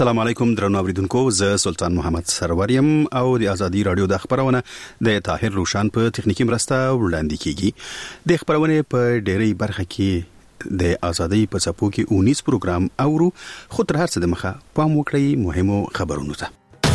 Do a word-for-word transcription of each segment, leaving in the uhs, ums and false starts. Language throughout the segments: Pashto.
السلام علیکم درنو اوریدونکو، زه سلطان محمد سرور یم او د ازادي رادیو د خبرونه د طاهر روشان په تخنیکی مرسته وړاندې کیږي. د خبرونه په ډېری برخه کې د ازادي په څپو کې اونیس پروګرام اورو، خو تر هر څه د مخه پام وکړئ مهمو خبرونو ته.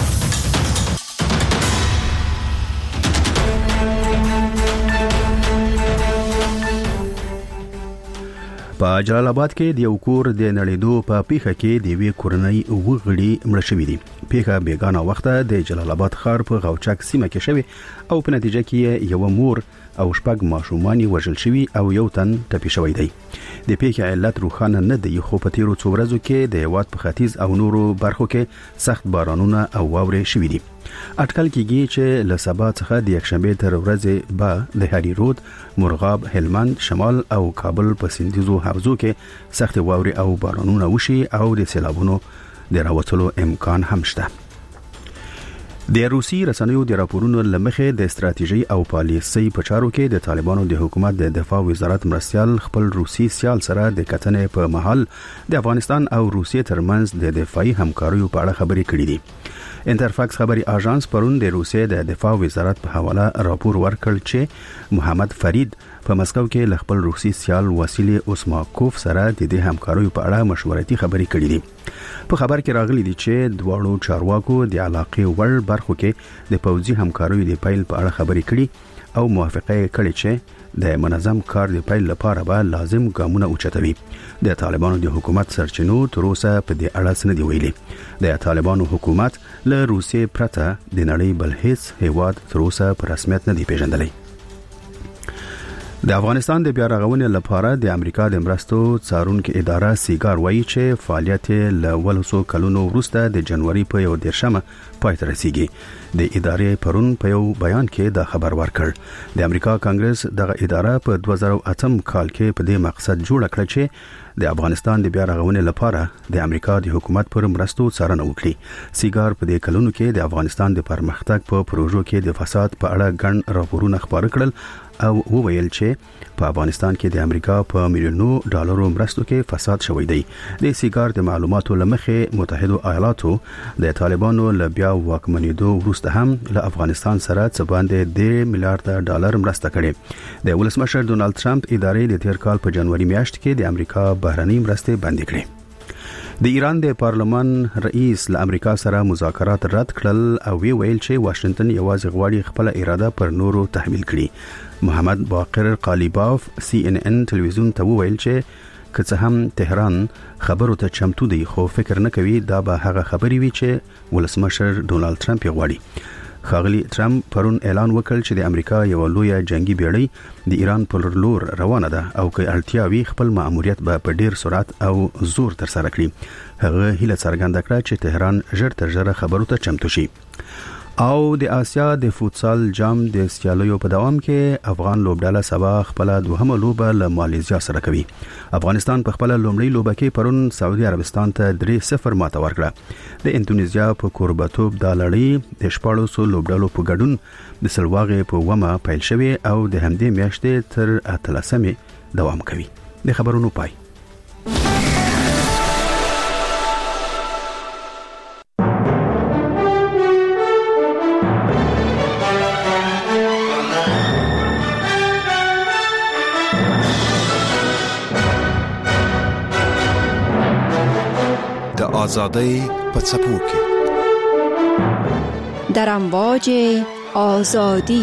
په جلال آباد کې د یو کور د نړیدو په پیښه کې د وی کورنۍ وګړي مړ شوي دي. پیښه بیګانه وخته د جلال آباد ښار په غوچک سیمه کې شوی او په نتیجه کې یو مور او شپږ ماشومان وژل شوي او یو تن ټپي شوی دی. د پیښې علت روښانه نه دی، خو په تیرو څو ورځو کې د هیواد په ختیځ او نورو برخو کې سخت بارانونه او واورې شوي دي. اټکل کېږي چې له سبا څخه د یکشنبه تر ورځې به د هری رود، مرغاب، هلمند، شمال او کابل په سیندیزو حوزو کې سخت واورې او بارانونه وشي او د سیلابونو د راوتلو امکان هم شته. د روسي رسنیو د راپورونو لمخې د استراتیژي او پالیسي په چارو کې د طالبانو د حکومت د دفاع وزارت مرستيال خپل روسي سیال سره د کتنې په محل د افغانستان او روسیې ترمنځ د دفاعي همکاریو په اړه خبرې کړې دي. انټرفاکس خبري اژانس پرون د روسیې د دفاع وزارت په حواله راپور ورکړ چې محمد فرید په مسکو کې ل خپل روسي سیال واسیلی اوسماکوف سره د دې همکاریو په اړه مشورتي خبرې کړې دي. په خبر کې راغلي دي چې دواړو چارواکو د علاقې ور برخو کې د پوځي همکاریو د پیل په اړه خبرې کړې او موافقه کړې چې د منظم کار د پیل لپاره به لازم ګامونه اوچتوي. د طالبانو د حکومت سرچینو تر اوسه په دې اړه څه نه دی ویلي. د طالبانو حکومت له روسیې پرته د نړۍ بل هیڅ هیواد تر اوسه په رسمیت نه دی پیژندلی. د افغانستان د بیا رغونې لپاره د امریکا د مرستو څارونکو اداره سیګار وایي چې فعالیت له ولسو کلونو وروسته د جنوري په یو دیرشمه پای ته رسیدي. د ادارې پرون په یو بیان کې دا خبر ورکړ. د امریکا کانګرس دغه اداره په دوه زره اتم کال کې په دې مقصد جوړ کړ چې د افغانستان د بیا رغونې لپاره د امریکا د حکومت پر مرستو څارنه وکړي. سیګار په دې کلونو کې د افغانستان د پرمختګ په پروژو کې د فساد په اړه ګڼ راپورونه خبر کړل او وویل چې په افغانستان کې د امریکا په میلیونو ډالرو مرستو کې فساد شوی دی. د سیګار د معلوماتو لمخې متحده ایالاتو د طالبانو له بیا واکمنېدو وروسته هم له افغانستان سره څه باندې د میلیارډ ډالر مرسته کړې. د ولسمشر ډونالد ټرمپ ادارې د تیر کال په جنوري میاشت کې د امریکا بهرنۍ مرستې بندي کړې. د ایران د پارلمان رئیس له امریکا سره مذاکرات رد کړل او وی ویل چې واشنگټن یوازې غواړي خپل اراده پر نورو تحمیل کړي. محمد باقر قالیباف سی ان ان ټلویزیون ته ویل چې که څه هم تهران خبرو ته چمتو دی، خو فکر نه کوي دا به هغه خبري وي چې ولسمشر ډونالد ټرمپ غواړي. خاغلی ټرمپ پرون اعلان وکړ چې د امریکا یو لوی جنگي بیړۍ د ایران پر لور روانه ده او که اړتیا وي خپل مأموریت به په ډیر سرعت او زور تر سره کړي. هغه هیله څرګنده کړه چې تهران ژر تر ژره خبرو ته چمتو شي. او د آسیا د فوتسال جام د سیالیو په دوام کې افغان لوبډله سبا خپل دوهمه لوبه له مالیزیا سره کوي. افغانستان په خپل لومړی لوبه کې پرون سعودي عربستان ته درې صفر ماته ورکړه. د اندونیزیا په کوربتوب د لړۍ د شپاړسو لوبډلو په ګډون د سلواغې په ومه پیل شوی او د همدې میاشتې تر اتلسمې دوام کوي. د خبرونو پای. آزادی په څپو کې در امواج آزادی.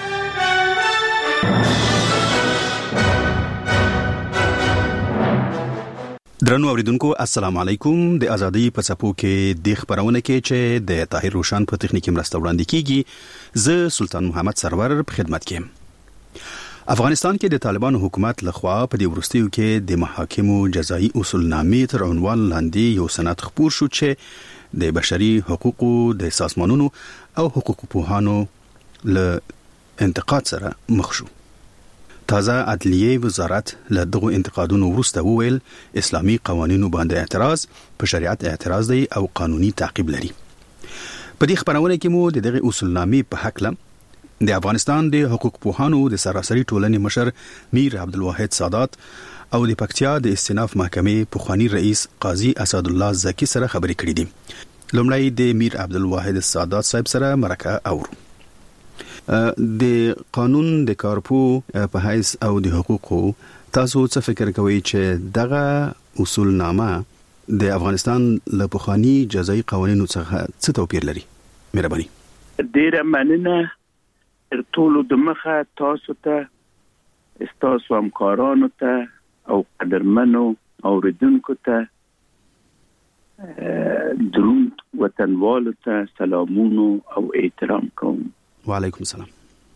درنو اوریدونکو السلام علیکم. د ازادي په څپو کې د خبرونه کې چې د طاهر روشان په تخنیکی مرسته وړاندې کیږي، زه سلطان محمد سرور په خدمت کې. افغانستان کې د طالبانو حکومت لخوا په دې وروستیو کې د محاکمو جزایي اصولنامې تر عنوان لاندې یو سند خپور شو چې د بشري حقوقو د سازمانونو او حقوق پوهانو له انتقاد سره مخ شو. تازه عدلیه وزارت له دغه انتقادونو وروسته وویل اسلامي قوانینو باندې اعتراض په شریعت اعتراض دی او قانوني تعقیب لري. په دې خبرونه کې مو د دغه اصولنامې په حق له د افغانستان د حقوق پوهانو د سراسري ټولنې مشر میر عبدالواحد سادات او د پکتیا د استئناف محکمې پخوانی رئیس قاضي اسد الله زکی سره خبرې کړې دي. لومړی د میر عبدالواحد السادات صاحب سره مرکه اورو. د قانون د کارپو په حیث او د حقوقو تاسو څه فکر کوئ چې دغه اصول نامه د افغانستان له پخوانی جزایي قوانینو څخه څه توپیر لري؟ مهرباني. ډیره مننه. تر ټولو د مخه تاسو ته استاسو همکارانو ته او قدرمنو اوریدونکو ته درود وطنوالو ته سلامونو او احترام کوم. وعلیکم السلام.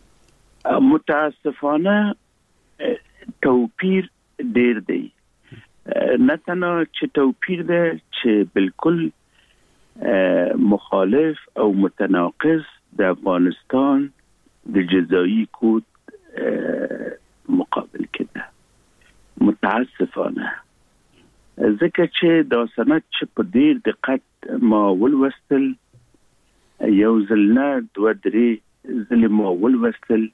متاسفانه توپیر ډیر دی. نه تنها چې توپیر دی چې بالکل مخالف او متناقض د افغانستان د جزایی کود مقابل کده. متاسفانه ځکه چې دا سند چې په ډیر دقت ما ولوستل، یو ځل نه دوه درې ځل ما ولوستل،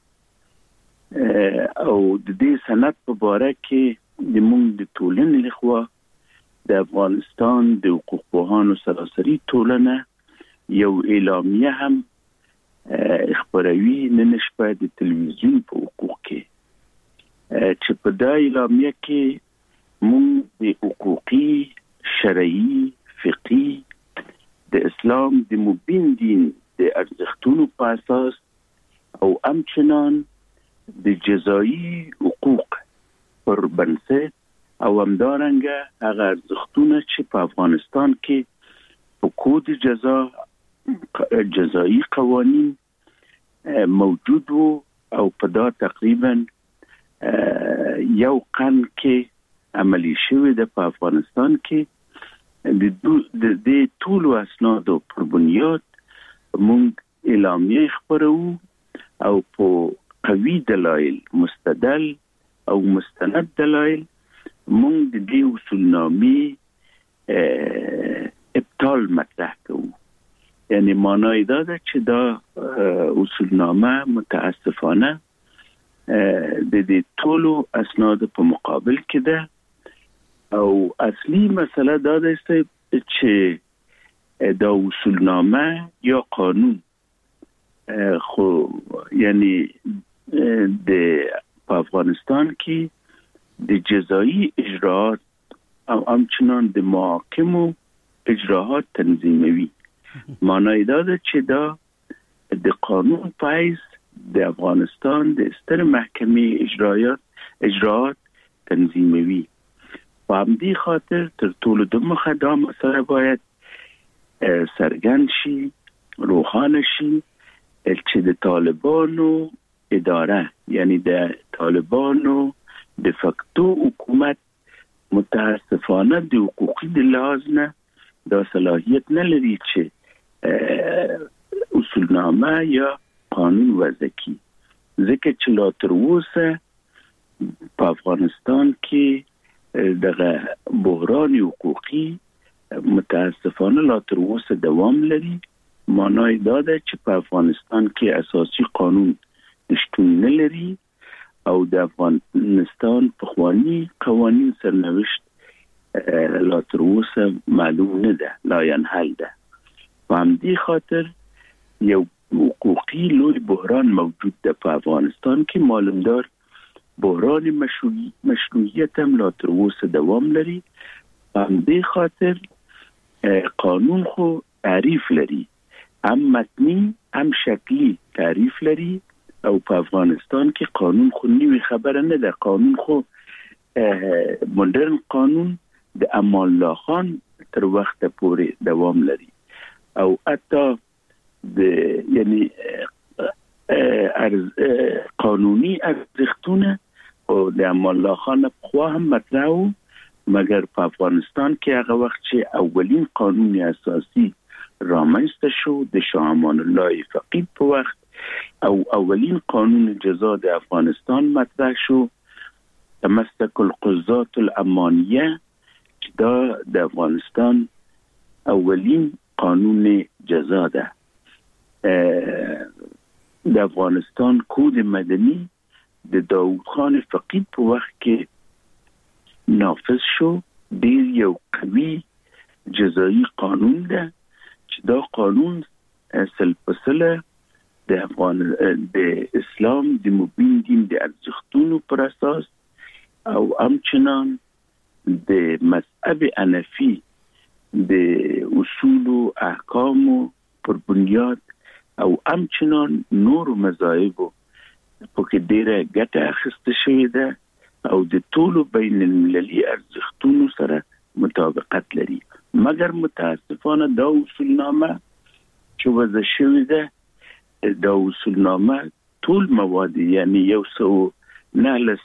او د دې سند په باره کې د موږ د ټولنې لخوا د افغانستان د حقوق پوهانو سراسري ټولنه یو اعلامیه هم خبروي نن شپه د تلویزیون په حقوق کې، چې په دا اعلامیه کې موږ د حقوقي، شرعي، فقهي د اسلام د مبین دین د ارزښتونو په اساس او همچنان د جزایی حقوق پر بنسټ او همدارنګه هغه ارزښتونه چې په افغانستان کې په کود جزا جزایی قوانین موجود وو او په دا تقریبا یو قرن کې عملی شوی د په افغانستان کې د دې ټولو اسنادو پر بنیاد موږ اعلامیه خبرو او په قوي دلایل، مستدل او مستند دلایل موږ د دې اصولنامې ابطال مطرح کوو. یعنی معنی دا ده چې دا اصولنامه متاسفانه د دې ټولو اسناد په مقابل کې ده، او اصلي مسله دا ده چې دا اصولنامه یا قانون خو یعنی د په افغانستان کې د جزایی اجراءات او همچنان د محاکمو اجراءات تنظیموي. معنی دا ده چې دا د قانون په حیث د افغانستان د ستر محکمې اجراءات اجراءات تنظیموي. په همدې خاطر تر ټولو د مخه دا مسله باید څرګند شي، روښانه شي چې د طالبانو اداره، یعنی د طالبانو د فکتو حکومت متاسفانه د حقوقي د لحاظ نه دا صلاحیت نه لري چې اصولنامه یا قانون وضع کړي، ځکه چې لا تر اوسه په افغانستان کې دغه بحران حقوقي متاسفانه لا تر اوسه دوام لري. معنی دا ده چې په افغانستان کې اساسي قانون شتون نه لري او د افغانستان پخوانی قوانین سرنوشت لا تر اوسه معلوم نه ده، لا ينحل ده. په همدې خاطر یو حقوقي لوی بحران موجود ده په افغانستان کې. معلومدار بحران مشروعیت هم لا تر اوسه دوام لري. په همدې خاطر قانون خو تعریف لري، هم متنی هم شکلی تعریف لري، او په افغانستان کې قانون خو نوی خبره نه ده. قانون خو مدرن قانون د امان الله خان تر وخت پورې دوام لري، او حتی د یعنی قانوني ارزښتونه او د امان الله خان په خوا هم مطرح وو، مګر په افغانستان کې هغه وخت چې اولین قانون اساسي رامنځته شو د شاه امان الله فقید په وخت، او اولین قانون جزا د افغانستان مطرح شو، تمسک القضات الامانیه، چې دا د افغانستان اولین قانون جزا ده. د افغانستان کود مدنی د داود خان فقید په وخت کې نافذ شو ډیر یو قوي جزایی قانون ده چې دا قانون اصل پسله د افغان د اسلام د مبین دین د ارزښتونو پر اساس او همچنان د مذهب حنفي د اصول او احکام پر بنیاد او همچنان نور مذاهب په کې ډیره ګټه اخیسته شوې ده او د ټولو بین المللي ارزښتونو سره مطابقت لري. مګر متاسفانه دا اصولنامه چې وضع شوې ده دا اصولنامه ټول مواد یعنی یو څو نهلس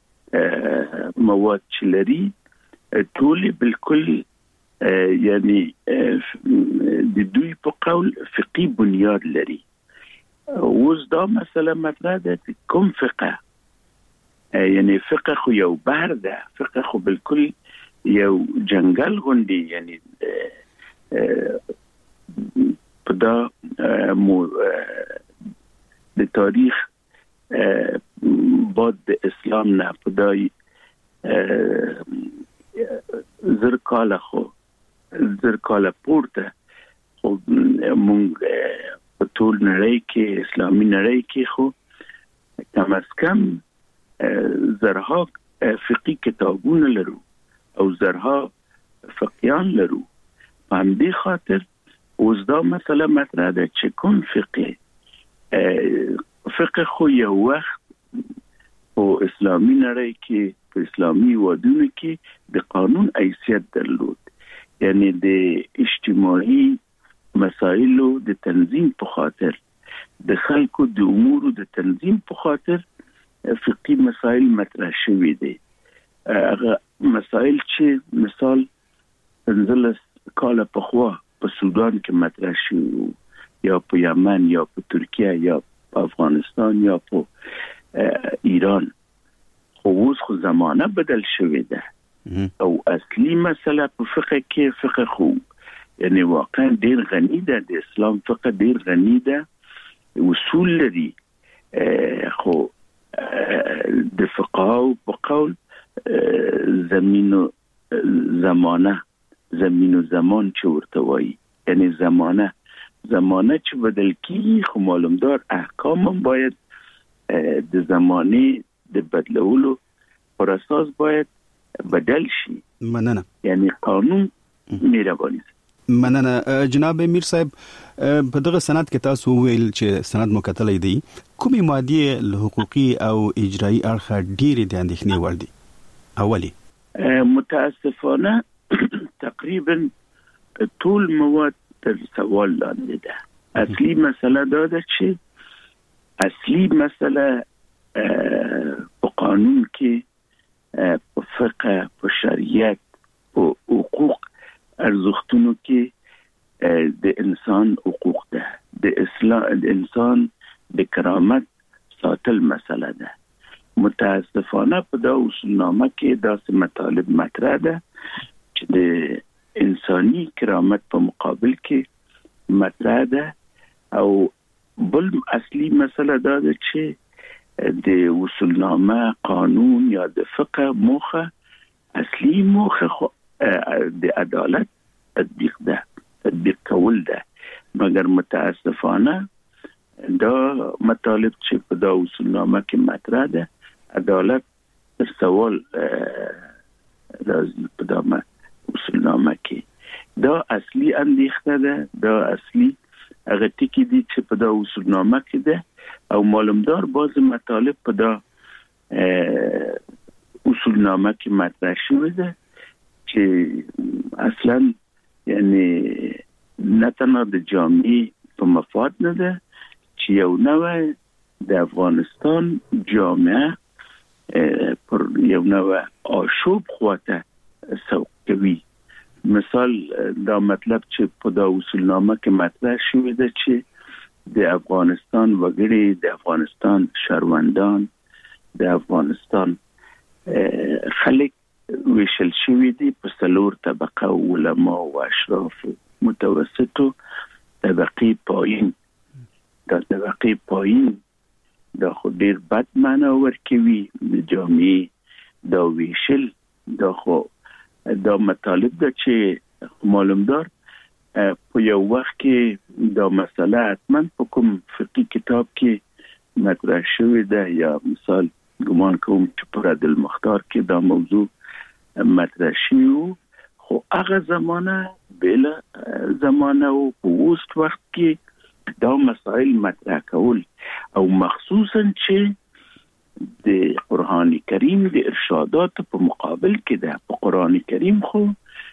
مواد چې لري ټول بالکل یعنی د دوی په قول فقهي بنیاد لري. اوس دا مسله مطرح ده کوم فقه یعنی فقه خو یو بحر ده، فقه خو بالکل یو جنگل غوندي یعنی په دا د تاریخ بعد د اسلام نه په دای زر کاله خو زر کاله پورته خو مونږ په ټول نړۍ کې اسلامي نړۍ کې خو کم از کم زرها فقهي کتابونه لرو او زرها فقیان لرو. په همدې خاطر اوس دا مسله مطرح ده چې کوم فقه فقه خو یو وخت په اسلامي نړۍ کې په اسلامي ودونو کې د قانون حیثیت درلود، یعنی د اجتماعي مسائلو د تنظیم په خاطر د خلکو د امورو د تنظیم په خاطر فقهي مسائل مطرح شوي دي. هغه مسائل چې مثال پنځلس کاله پخوا په سودان کې مطرح شوي یا په یمن یا په ترکیه یا په افغانستان یا په ایران، خو اوس خو زمانه بدل شوې ده او اصلي مسله په فقه کې فقه خو یعنی واقعا ډیر غنی ده، د اسلام فقه ډیر غنی ده، اصول لري، خو د فقهاو په قول زمینو زمانه زمینو زمان چې ورته وایي یعنی زمانه زمانه چې بدل کیږي خو معلومدار احکام هم باید د زمانه د بدلولو پر اساس باید بدل شي. مننه. یعنی قانون مهرباني. مننه. جناب امیر صاحب په دغه سند کې تاسو ویل چې سند مکتلې دی کومې مادې له حقوقي او اجرایی اړخه ډېرې د اندېښنې وړ دي؟ اولی متاسفانه تقریبا ټول مواد تر سوال لاندې ده. اصلي مسله دا ده چې اصلي مسله په قانون کې په فقه په شریعت په حقوق ارزښتونو کې د انسان حقوق ده، د اسلام د انسان د کرامت ساتل مسله ده. متاسفانه په دا اصولنامه کې داسې مطالب مطرح ده چې د انساني کرامت په مقابل کې مطرح ده او بل اصلي مسله دا ده چې د اصولنامه قانون یا د فقه موخه اصلي موخه د عدالت تطبیق ده، تطبیق کول ده. مګر متاسفانه دا مطالب چې په دا اصولنامه کې مطرح ده عدالت تر سوال راځي. په دا اصولنامه کې دا اصلي اندېښنه ده، دا اصلي هغه ټکي دي چې په دا اصولنامه کې ده او معلومدار بعض مطالب په دا اصولنامه کې مطرح شوی ده چې اصلا یعنی نه تنها د جامعې په مفاد نه ده چې یو نوع د افغانستان جامعه پر یو نوع آشوب خواته سوق کوي. مثال دا مطلب چې په دا اصولنامه کې مطرح شوی ده چې د افغانستان وګړي، د افغانستان شهروندان، د افغانستان خلک ویشل شوی دي په څلور طبقه علما او اشراف متوسطو طبقه پایین. دا طبقه پایین دا خو ډیر بد معنا ورکوي د جامعې دا ویشل دا خو دا مطالب ده چې معلوم دار په یو وخت کې دا مسله حتما په کوم فقهي کتاب کې مطرح شوې ده یا مثال ګمان کوم چې پر عدل مختار کې دا موضوع مطرح شوی خو هغه زمانه بل زمانه او په اوس وخت کې دا مسائل مطرح کول او مخصوصا چې د قرآن کریم د ارشادات په مقابل کې ده. په قرآن کریم خو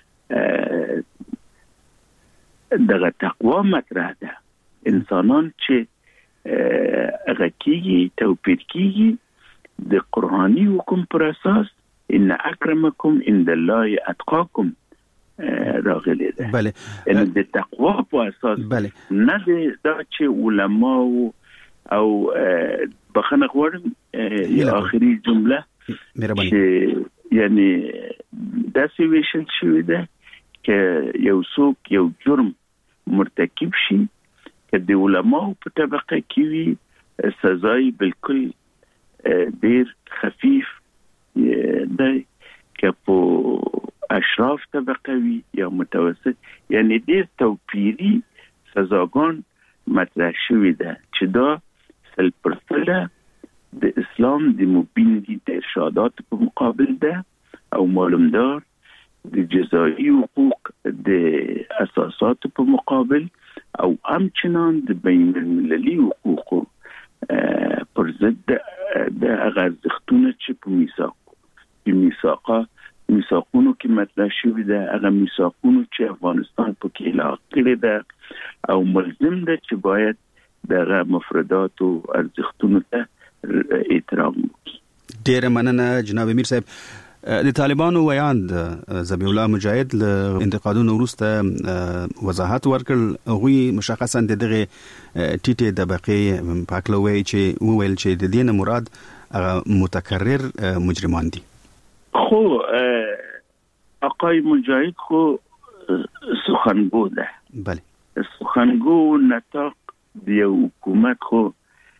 دغه تقوا مطرح ده. انسانان چې هغه کېږي توپیر کېږي د قرآني حکم پر اساس ان اکرمکم عند الله اتقاکم راغلی ده. بله ان د تقوا په اساس بله نه دا چې علما او بخنه غواړم یا آخري جمله مهرباني یعنی داسې ویشل شوی ده چې یو څوک یو جرم مرتکب شي که د علماو په طبقه کې وي سزای بالکل ډیر خفیف ده، که په اشراف طبقه وي یا متوسط یعنی ډیر توپیری سزاګان مطرح شوی ده چې دا سل پرسله د اسلام د مبین دي د ارشادات په مقابل ده او معلومدار د جزایی حقوق د اساسات په مقابل او همچنان د بین المللي حقوقو پر ضد د هغه ارزښتونه چې په میثاق په میثاقه میثاقونو کې مطرح شوی ده، هغه میثاقونو چې افغانستان په کې اعلان کړی ده او ملزم ده چې باید دغه مفردات او ارزښتونو ته احترام وکړي. ډېر مننه جناب امیر صاحب. د طالبانو ویاند ذبیح الله مجاهد له انتقادونو وروسته وضاحت ورکړ. غوی مشخصا دغه ټیټه طبقه پاکلوي چې وویل چې د دین مراد هغه متکرر مجرمان دي. خو آقای مجاهد خو سخنگو ده. بله سخنگو نطاق د یو حکومت خو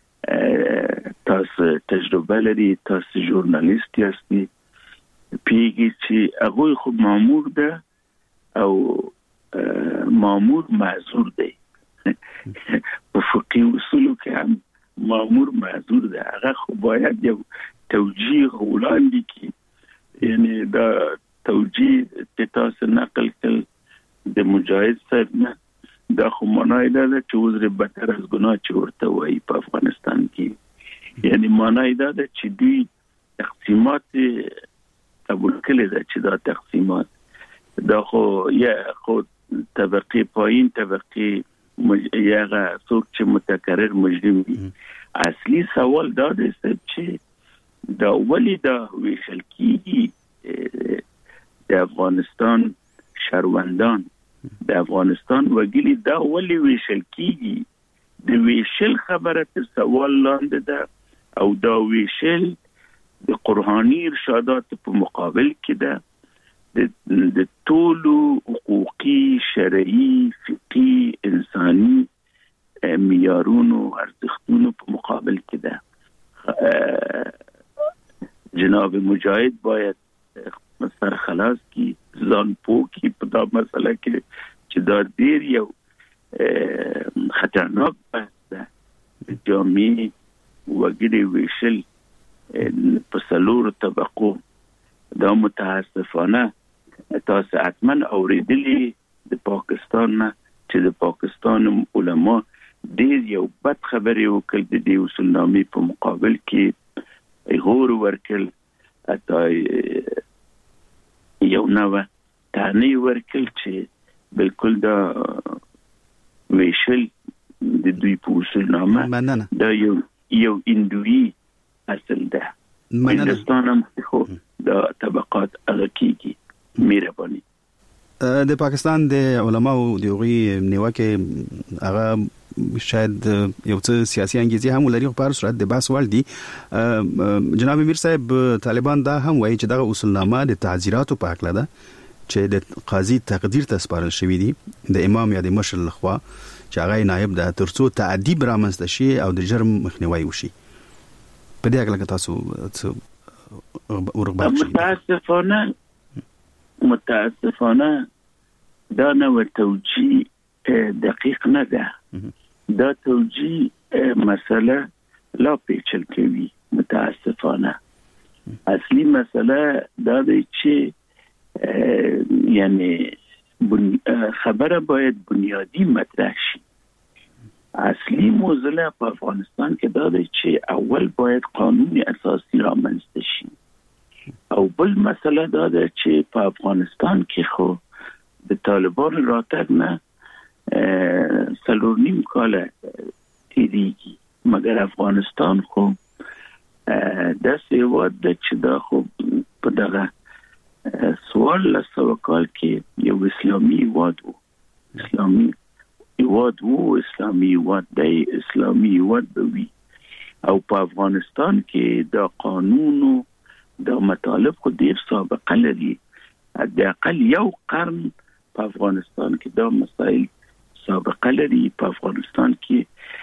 تاسو تجربه لري، تاسو ژورنالیست یاستئ، پیږي چې هغه خو مامور ده او مامور معذور دی. په فقهي اصولو کې هم مامور معذور ده، هغه خو باید یو توجیه وړاندې کړي. یعنی دا توجیه چې تاسو نقل کړل د مجاهد صاحب نه، دا خو معنی دا ده چې وزر بدتر از ګناه چې ورته وایي په افغانستان کې. یعنی معنی دا ده چې دوی تقسیمات قبول کړي ده چې دا تقسیمات دا خو یا خو طبقه پایین طبقه مج... یا څوک چې متکرر مجرم دي. اصلي سوال دا دی چې دا ولی دا ویشل کیږي د افغانستان شهروندان د افغانستان وګړي دا ولی ویشل کیږي. د ویشل خبره تر سوال لاندې ده او دا ویشل د قرآنی ارشادات په مقابل کې ده، د ټولو حقوقي شرعي فقهي انساني معیارونو ارزښتونو په مقابل کې ده. جناب مجاهد باید سر خلاص کی ځان پوه کی په دا مسله کې چې دا ډیر یو خطرناک بحث ده. جامعي وګړي ویشل په څلورو طبقو دا متاسفانه تاسو حتما اوریدلی د پاکستان نه چې د پاکستان علما ډیر یو بد خبرې وکړ د دې اصولنامې په مقابل کې غور ورکل اته یو نو تانی ورکل چې بالکل دا ویشل د دوی په اصولنامه دا یو یو اندوی اصل ده. هندوستان هم خو دا طبقات هغه کیږي. مهرباني. د پاکستان د علماو د غوی نیوکه هغه شاید یو څه سیاسي انګیزه هم لري، په هر صورت د بحث وړ دي. جناب امیر صاحب طالبان دا هم وایي چې دغه اصولنامه د تعزیراتو په حق ده چې د قاضي تقدیر ته سپارل شوی دي د امام یا د مشر لخوا چې هغه نائب ده ترڅو تعذيب رامنځته شي او د جرم مخنیوي وشي. په دې اړه تاسو ورغبار شئ. متاسفانه متاسفانه دا نوع توجیه دقیق نه ده. دا توجیه مسئله لا پیچل کوي متاسفانه. اصلی مسئله دا دی چې یعنی خبره باید بنیادی مطرح شي. اصلی موضوع په افغانستان کې دا دی چې اول باید قانون اساسی رامنځته شي او بل مسئله دا ده چې په افغانستان کې خو د طالبان راتګ نه څلور نیم کال تیریږي، مګر افغانستان خو داسې هېواد ده چې دا خو په دغه څوارلس سوه کال کې یو اسلامي هېواد و، اسلامي هېواد و، اسلامي هېواد دی، اسلامي هېواد به وي. او په افغانستان کې دا قانون و دا مطالب خو ډېر سابقه لري. حداقل یو قرن په افغانستان کې دا مسائل سابقه لري. په افغانستان کې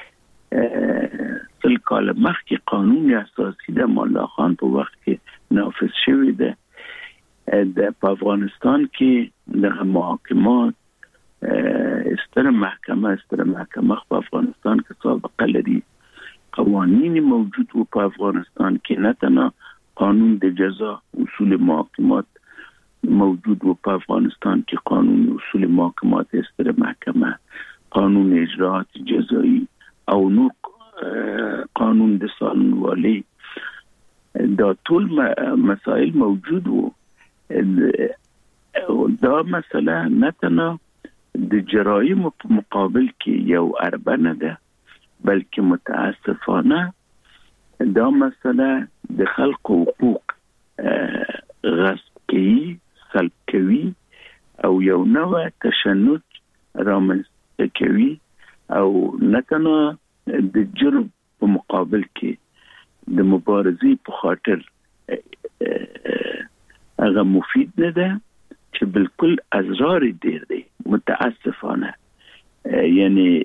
سل کال مخکې قانون اساسي د مولا خان په وخت کې نافذ شوی ده. په افغانستان کې د محاکمات ستره محکمه ستره محکمه په افغانستان کې سابقه لري. قوانین موجود و په افغانستان کې، نه تنها قانون د جزا اصول محاکمات موجود و په افغانستان کې، قانون اصول محاکمات ستره محکمه، قانون اجراات جزایی او نور قانون د سالنوالي، دا ټول مسائل موجود و. دا مسئله نه تنها د جرایم په مقابل کې یو اربه نه ده، بلکې متاسفانه دا مسئله د خلق حقوق غصب کوي، سلب کوي او یو نوع تشنج رامنځته کوي. او نه تنها د جرم په مقابل کې د مبارزې په خاطر هغه مفید نه ده چې بالکل اضرار ډیر دی متاسفانه. یعنی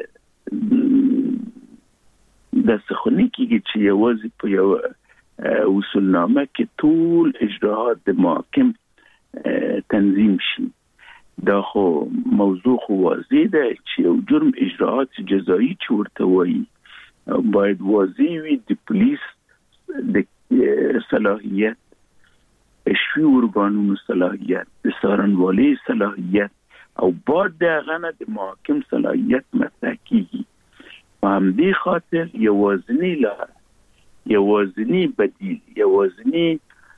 د سخونی کېږي چې یوازې په یو اصولنامه کې ټول اجراءات د محاکم تنظیم شي. دا خو موضوع خو واضح ده چې یو جرم اجراءات جزایی چې ورته وایي باید واضح وي. د پولیس د صلاحیت، شوی ارګانونو صلاحیت، د څارنوالۍ صلاحیت او بعد د هغه نه د محاکم صلاحیت مطرح کیږي. په همدې خاطر یوازینی لاره، یوازینی بدیل، یوازینی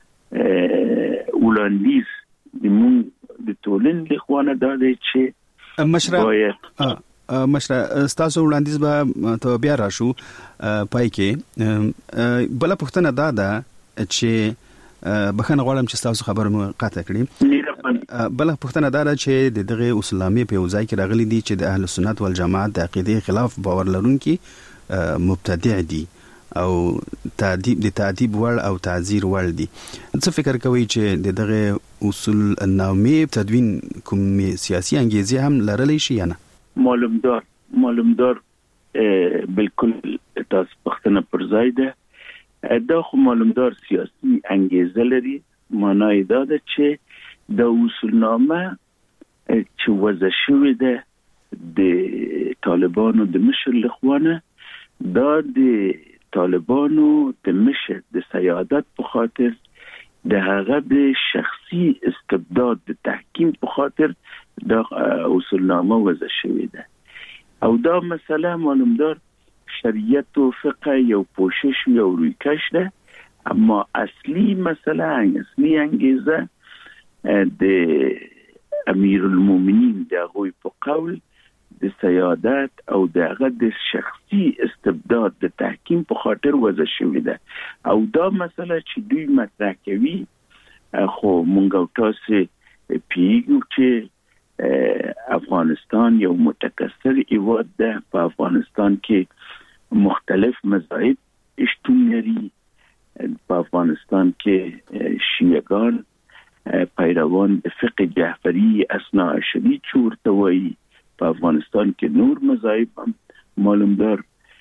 وړاندیز د مونږ د ټولنې لخوا نه دا دی چې مشره مشره ستاسو وړاندیز به ته بیا راشو پای کې. بله پوښتنه دا ده چې بخښنه غواړم چې تاسو خبره مو قطع کړې. بله پوښتنه دا ده چې د دغه اصولنامې په یو ځای کې راغلي دي چې د اهل سنت والجماعت د عقیدې خلاف باور لرونکي مبتدع دي او تعذيب د تعذيب وړ او تعذير وړ دي. څه فکر کوي چې د دغه اصولنامې تدوین کوم سیاسي انګیزې هم لرلی شي یا نه؟ معلومدار معلومدار بالکل تاسو پوښتنه پر ځای ده. دا خو معلومدار سیاسي انګیزه لري. معنی دا ده چې د اصولنامه چې وضع شوې ده د طالبانو د مشر لخوا نه، دا د طالبانو د مشر د سیادت په خاطر د هغه د شخصي استبداد د تحکیم په خاطر دا اصولنامه وضع شوې ده. او دا مسله معلومدار شریعت و فقه یو پوشش یو روی کش ده، اما اصلی مسله اصلی انگیزه د امیر المومنین د هغوی په قول د سیادت او د هغه د شخصي استبداد د تحکیم په خاطر وضع شوې ده. او دا مسله چې دوی مطرح کوي خو مونږ او تاسو پیږو چې افغانستان یو متکثر هېواد ده. په افغانستان کې مختلف مذاهب شتون لري. په افغانستان کې شیعه‌ګان پیروان د فقه جعفری اثنا عشري چې ورته وایي، په افغانستان کې نور مذاهب هم معلومدار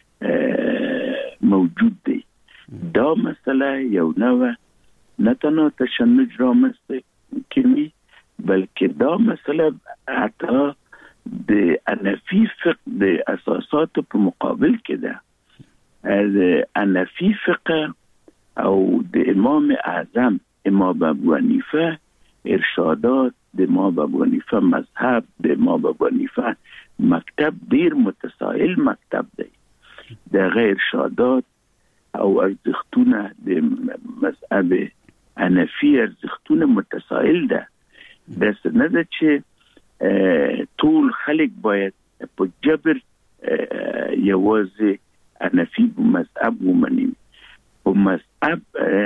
موجود دی. دا مسله یو نوع نه تنها تشنج رامنځته کوي بلکې دا مسله حتی د حنفي فقه د اساساتو په مقابل کې ده. د حنفي فقه او د امام اعظم امام ابو حنیفه ارشادات د امام ابو حنیفه مذهب د امام ابو حنیفه مکتب ډیر متسائل مکتب دی. د غیر ارشادات او ارزښتونه د مذهب حنفي ارزښتونه متسائل ده. د سند چې ټول خلک باید په جبر یوازې حنفي مذهب ومني. په مذهب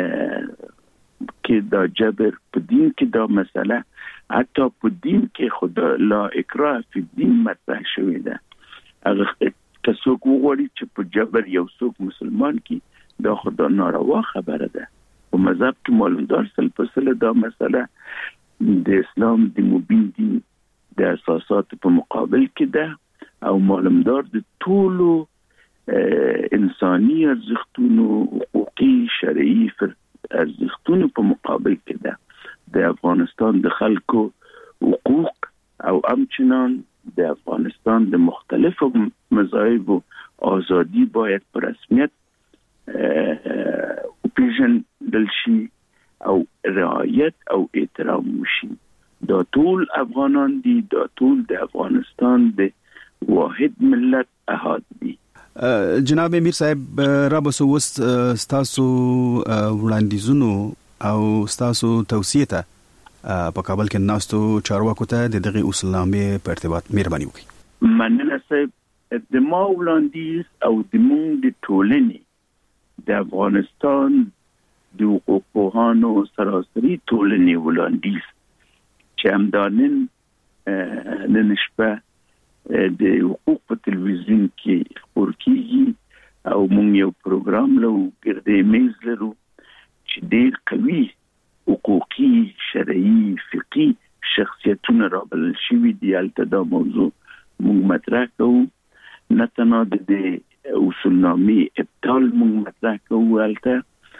کې دا جبر په دین کې دا مسله حتی په دین کې خدا لا اکراه فی الدین مطرح شوی ده. هغه که څوک وغواړي چې په جبر یو څوک مسلمان کی دا خدا ناروا خبره ده. په مذهب کې معلومدار سل په سل دا مسله د اسلام د مبین دین د اساسات په مقابل کې ده او معلومدار د ټولو انساني ارزښتونو حقوقي شرعي ارزښتونو په مقابل کې ده. د افغانستان د خلکو حقوق او همچنان د افغانستان د مختلفو مذاهبو آزادي باید په رسمیت وپیژندل شي او رعایت او احترام وشي. دا ټول افغانان دي، دا ټول د افغانستان د واحد ملت احاد دي. جناب امیر صاحب را بسو وست ستاسو وړاندیزونو او ستاسو توصیه ته په کابل کې ناستو چارواکو ته د دغه اصولنامې په ارتباط مهرباني وکړي. مننه صاحب. د ما وړاندیز او د مونږ د ټولنې د افغانستان د حقوق پوهانو سراسري ټولنې وړاندیز چې همدانن نن شپه د حقوق په تلویزیون کې خبر کیږي او مونږ یو پروګرام لرو ګردې میز لرو چې ډېر قوي حقوقي شرعي فقهي شخصیتونه رابلل شوي دي. هلته دا موضوع مونږ مطرح کوو. نه تنها د اصولنامې ابطال مونږ مطرح کوو هلته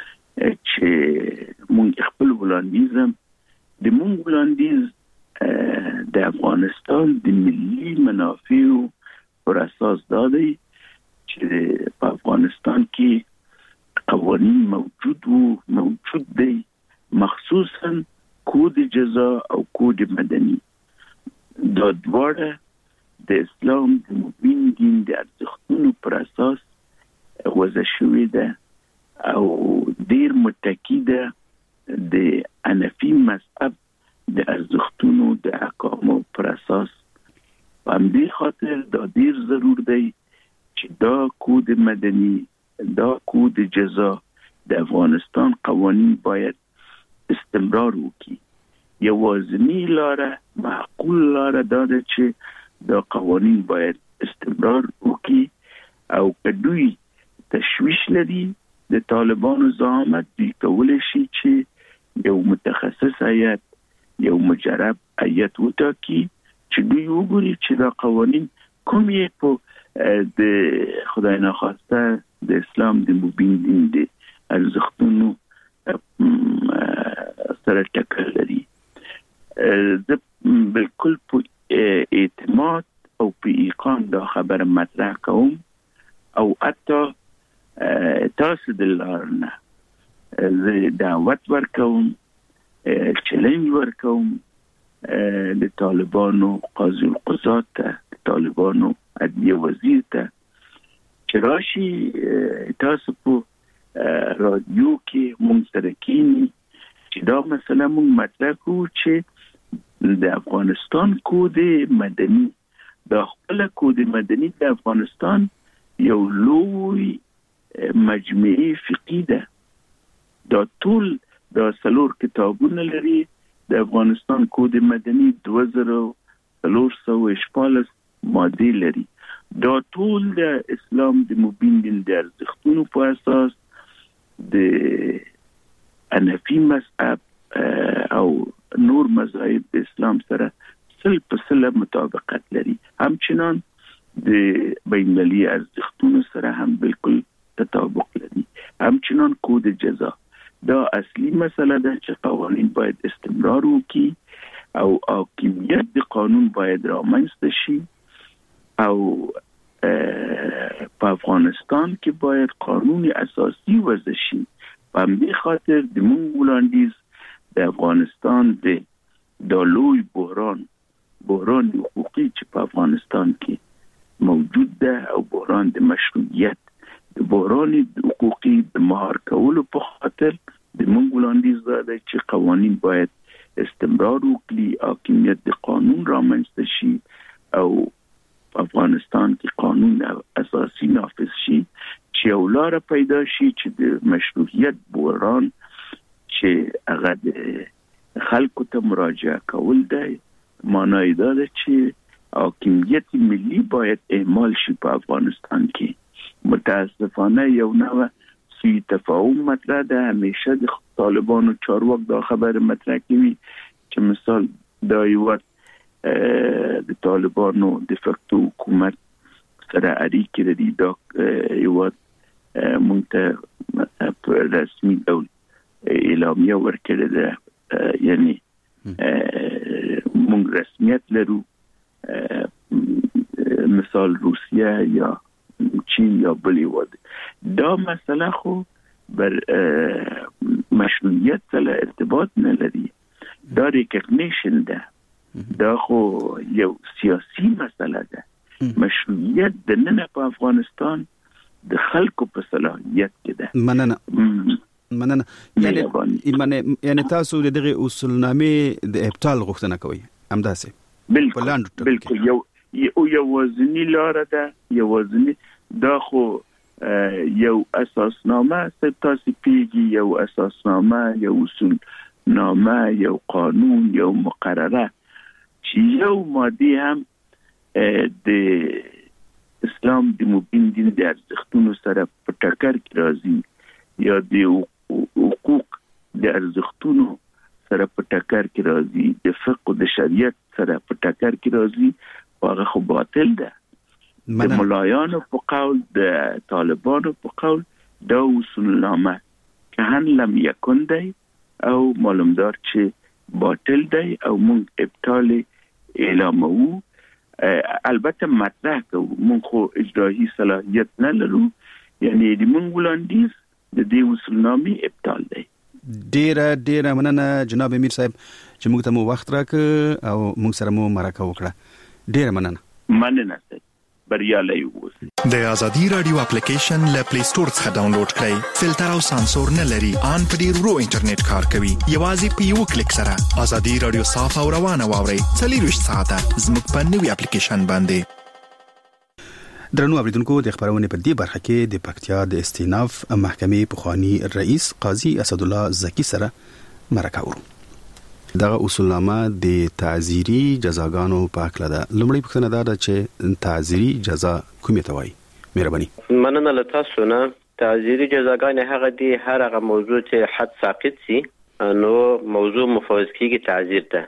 چې مونږ خپل وړاندیز د مونږ وړاندیز د افغانستان د ملي منافعو پر اساس دا دی چې په افغانستان کې قوانین موجود وو موجود دی، مخصوصا کود جزا او کود مدني. دا دواړه د اسلام د مبین دین د ارزښتونو پر اساس وضع شوی ده او ډیر متکی ده د حنفي مذهب د ارزښتونو د احکامو پر اساس. په همدې خاطر دا ډیر ضرور دی چې دا کود مدني، دا کود جزا د افغانستان قوانین باید استمرار وکړي. یوازینی لاره معقول لاره دا ده چې دا قوانین باید استمرار وکړي او که دوی تشویش لري د طالبانو زعامت دوی کولی شي چې یو متخصص هیئت یو مجرب هیئت وټاکي چې دوی وګوري چې دا قوانین کوم یې په د خدای ناخواسته د اسلام د مبین دین د ارزښتونو سره ټکر لري. زه بالکل په اعتماد او په ایقان دا خبره مطرح کوم او حتی تاسو د لارنه زه دعوت ورکوم، چلنج ورکوم د طالبانو قاضي القضات ته، د طالبانو عدلیه وزیر ته چې راشي تاسو په رادیو کې مونږ سره کینی چې دا مسله مونږ مطرح کوو چې د افغانستان کود مدني، دا خپل کود مدني د افغانستان یو لوی مجموعي فقهي ده. دا ټول دا څلور کتابونه لري. د افغانستان کود مدني دوه زره څلور سوه شپاړس ماده لري. دا ټول د اسلام د مبین دین د ارزښتونو په اساس د حنفي مذهب او نور مذاهب د اسلام سره سل په سل مطابقت لري. همچنان د بین المللي ارزښتونو سره هم بالکل تطابق لري. همچنان کود جزا دا اصلي مسله ده چې قوانین باید استمرار وکړي او حاکمیت د قانون باید رامنځته شي او په افغانستان کې باید قانون اساسي وضع شي. په همدې خاطر د موږ وړاندیز د افغانستان د د لوی بحران بحران حقوقي چې په افغانستان کې موجود ده او بحران د مشروعیت د بحران حقوقي د مهار کولو په خاطر د موږ وړاندیز ده چې قوانین باید استمرار وکړي، حاکمیت د قانون رامنځته شي او افغانستان کې قانون اساسي نافذ شي، چې یو لار پیدا شي چې د مشروعیت بحران چې هغه د خلکو ته مراجعه کول دی، معنی دا ده چې حاکمیت ملي باید اعمال شي په افغانستان کې. متاسفانه یو نوع سوء تفاهم مطرح ده. همیشه د طالبانو چارواک دا خبر مطرح کوي چې مثال دا یو د طالبانو د فکتو حکومت سره اړیکې لري، دا یو مونږ په رسمي ډول اعلامیه ورکړې ده، یعنی مونږ رسمیت لرو، مثال روسیه یا چین یا بل هیواد. دا مسئله خو بر مشروعیت سره ارتباط نه لري، دا ریکگنیشن ده، دا خو یو سیاسی مسئله ده. مشروعیت د نن په افغانستان د خلکو په صلاحیت کې ده. مننه مننه یعنی مننه یعنی تاسو د دغه اصولنامې د ابطال غوښتنه کوي همداسې؟ بالکل بالکل یو یو یو وزنی لار ده، یو وزنی دا خو یو اساسنامه ست تاسو پیږي، یو اساسنامه، یو اصول نامه، یو قانون، یو مقرره چې یو ماده هم د اسلام د مبین دین د ارزښتونو سره په ټکر کې راځي یا د حقوق د ارزښتونو سره په ټکر کې راځي، د فقه او د شریعت سره په ټکر کې راځي، هغه خو باطل ده. د ملایانو په قول، د طالبانو په قول دا اصول نامه که هم لم یکن دی او معلومدار چې باطل دی او مونږ ابطال اعلامو. البته مطرح کوو، مونږ خو اجرایی صلاحیت نه لرو، یعنی د مونږ وړاندیز د دې اصولنامې ابطال دی. ډیره ډیره مننه جناب امیر صاحب چې موږ ته مو وخت راکړ او موږ سره مو مرکه وکړه. ډیره مننه. مننه صاحب، بریالي اوسئ. د ازادي رادیو اپلیکیشن له پلی سٹور څخه ډاونلوډ کړئ. فلټر او سانسور نه لري، ان په ډیر ورو انټرنیټ کار کوي. یوازې په یو کلیک سره ازادي رادیو صاف او روانه واورئ. څلور ساعته زموږ په نوې اپلیکیشن باندې. درنو اوریدونکو، د خبرونه په دې برخه کې د پکتیا د استیناف محکمې پخوانی رئیس قاضي اسد الله زکی سره مرکه وکړو. دغه اصولنامه د تعزیری جزاګانو په اړه ده. لومړی پوښتنه دا ده چې تعزیری جزا کومه ته وایي؟ مهرباني. مننه له تاسو نه. تعزیری جزاګانې هغه دي هر هغه موضوع چې حد ساقط سي نو موضوع مفوض کیږي تعزیر ته.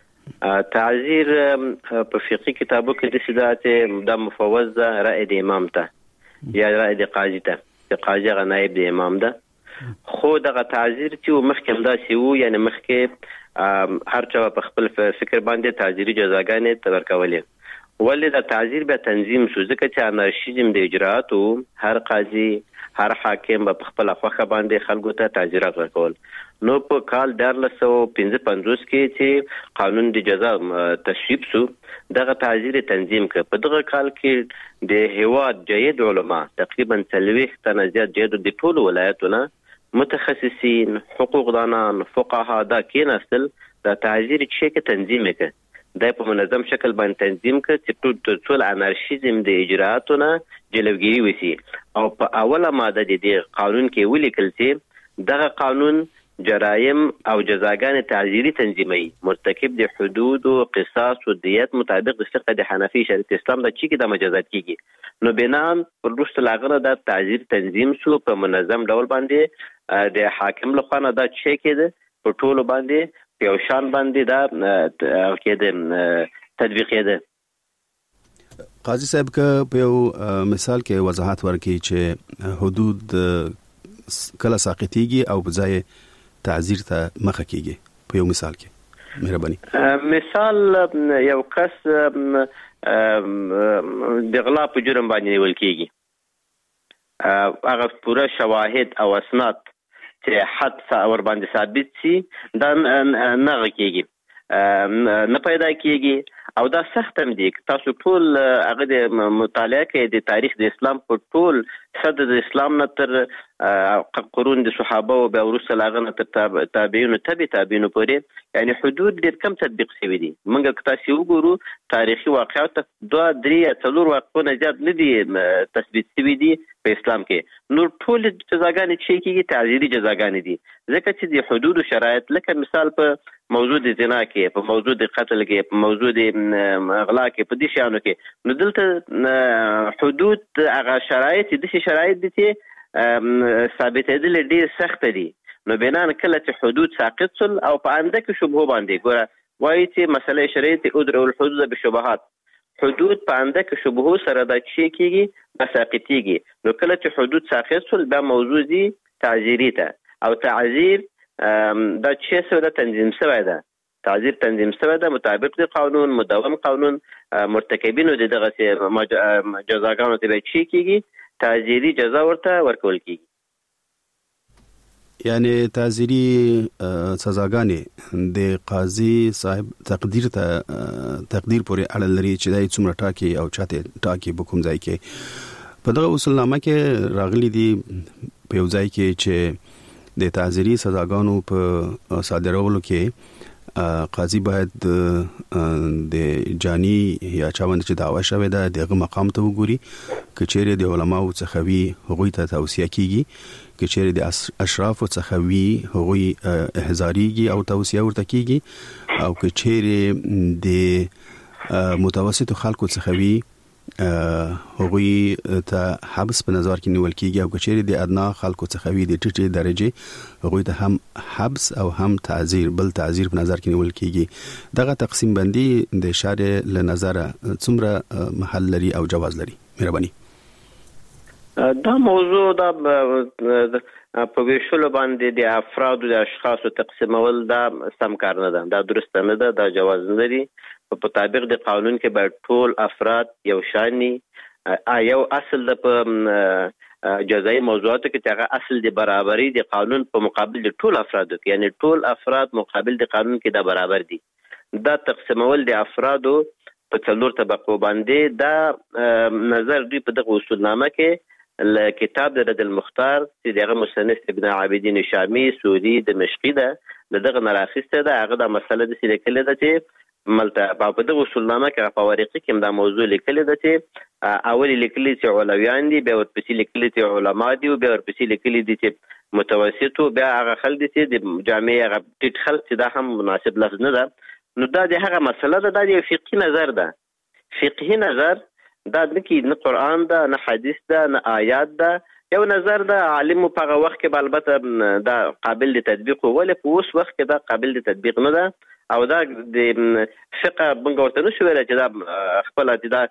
تعزیر په فقهي کتابو کې د سیدات د مفوض ده رائے د امام ته یا رائے د قاضي ته، چې قاضي غ نائب د امام ده. خو دغه تعزیر چې مخکې دا سی وو، یعنی مخکې هر چا په خپل فکر باندې تعزیری جزاګانې تورکولې، ولې د تعزیر به تنظیم شو ځکه چې انارشیزم د اجراتو هر قاضي هر حاکم په خپل خوخه باندې خلکو ته تعزیرات ورکول. نو په کال دیارلس سوه پنځه پنځوس کې چې قانون د جزا تصویب شو، دغه تعزیر تنظیم کړ. په دغه کال کې د هیواد جید علما تقریبا څلوېښت تنه زیات جید د ټولو ولایتونو متخصصین، حقوقدانان، فقها دا کېناستل د تعزیر چې کې تنظیم کړ. دا په منظم شکل باندې تنظیم کړ چې ټول انارشیزم د اجراتونو جلوګیری وشي. او په اوله ماده د دې قانون کې ولیکل چې دغه قانون جرایم او جزاګانې تعزیری تنظیمي، مرتکب د حدود او قصاص او دیت مطابق د فقه د حنفي شریعت اسلام د چی کې د مجازات کیږي. نو بنام پر وروسته لاغره د تعزیر تنظیم شو په منظم ډول باندې د حاکم لخوا نه دا چی کېده په ټولو باندې یو شان باندې دا کېده تطبیق کېده. قاضي صاحب که په یو مثال کې وضاحت ورکړي چې حدود کله ساقطيږي او بځای تعزیر ته مخه کیږي په یو مثال کې؟ مهرباني. مثال یو کس د غلا په جرم باندې نیول کیږي، هغه پوره شواهد او اسناد چې حد ور باندې ثابت شي دا نه کیږي، نه پیدا کیږي. او دا سخت هم دي. تاسو ټول هغه د مطالعه کې د تاریخ د اسلام په ټول صد د اسلام نه تر قرون د صحابه او بیا وروسته لاغه نه تر تابعین او تبع تابعین پورې، یعنی حدود ډېر کم تطبیق شوي دي. موږ که تاسو وګورو تاریخي واقعات دوه درې څلور واقعونه زیات نه دي تثبیت شوي دي په اسلام کې. نور ټول جزاګانې چې کېږي تعزیري جزاګانې دي، ځکه چې د حدود شرایط لکه مثال په موضوع د زنا کې، په موضوع د قتل کې، په موضوع د غلا کې، په دې شیانو کې، نو دلته حدود هغه شرایط د شي شرایط دي چې ثابتېدل ډېر سخت دي. نو بنان کله چې حدود ساقط شول او په انده کې شبهه باندې ګوره وایي چې مسله شریعت ادرو الحدود بالشبهات، حدود په انده کې شبهه سره د شي کېږي د ساقطيږي. نو کله چې حدود ساقط شول بیا موضوع دي تعزیری ته، او تعزیر دا چې څه د تنظیم شوی ده، تعزیر تنظیم شوی ده مطابق د قانون، مداوم قانون، مرتکبینو د دغه جزاګانو ته به چی کیږي، تعزیری جزا ورته ورکول کیږي. یعنی تعزیری سزاګانې د قاضي صاحب تقدیر ته تقدیر پورې اړه لري چې دای څومره ټاکي او چاته ټاکي په کوم ځای کې. په دغه اصولنامه کې راغلي دي په یو ځای کې چې د تعزیری سزاګانو په صادرولو کې قاضي باید د جانی یا چاوند چې دعوا شوی ده دغه مقام ته وګوري، کچېره د علماو څخه وی هغوی ته توصیه کیږي، کچېره د اشراف څخه وی هغوی احضاریږي او توصیه ورته کیږي، او کچېره د متوسط خلکو څخه وی هغوی ته حبس په نظر کې نیول کیږي، او کچېره د ادنا خلکو څخه وی د ټیټه درجه هغوی ته هم حبس او هم تعزیر بل تعزیر په نظر کې نیول کیږي. دغه تقسیم بندي د شارع له نظر څومره محل لري او جواز لري؟ مهرباني. دا موضوع دا په ویشلو باندې د افراد او د اشخاصو تقسیمول دا سم کار نه ده، دا درست نه ده، دا جواز نه لري. په مطابق د قانون کې باید ټول افراد یو شانی یو اصل د په جزایي موضوعاتو کې هغه اصل د برابرۍ د قانون په مقابل د ټول افرادو کې، یعنی ټول افراد مقابل د قانون کې د برابر دي. دا تقسیمول د افرادو په څلور طبقو باندې دا نظر دوی په دغه اصولنامه کې کتاب د رد المختار چې دغه مصنف ابن عابدین شامی سعودي دمشقي ده دغه نراخسته ده، هغه د مسله د لیکل ده چې ملته په دغه اصولنامه کې په ورقه کې دا موضوع لیکل ده چې اول لیکل چې علویان دي، بیا ورپسې لیکل چې علما دي، او بیا ورپسې لیکل دي چې متوسط، او بیا هغه خلک دي چې د جامع هغه ټیټ خلک چې دا هم مناسب لفظ نه ده. نو دا د هغه مسله ده، دا د فقهي نظر ده. فقهي نظر دا نه کې نه قرآن ده، نه حدیث ده، نه آیات ده، یو نظر ده عالم په هغه وخت کې البته دا قابل د تطبیق، ولې په اوس وخت کې دا قابل د تطبیق نه ده. او دا د فقه بنګ ورته نشو ویل چې دا خپل دا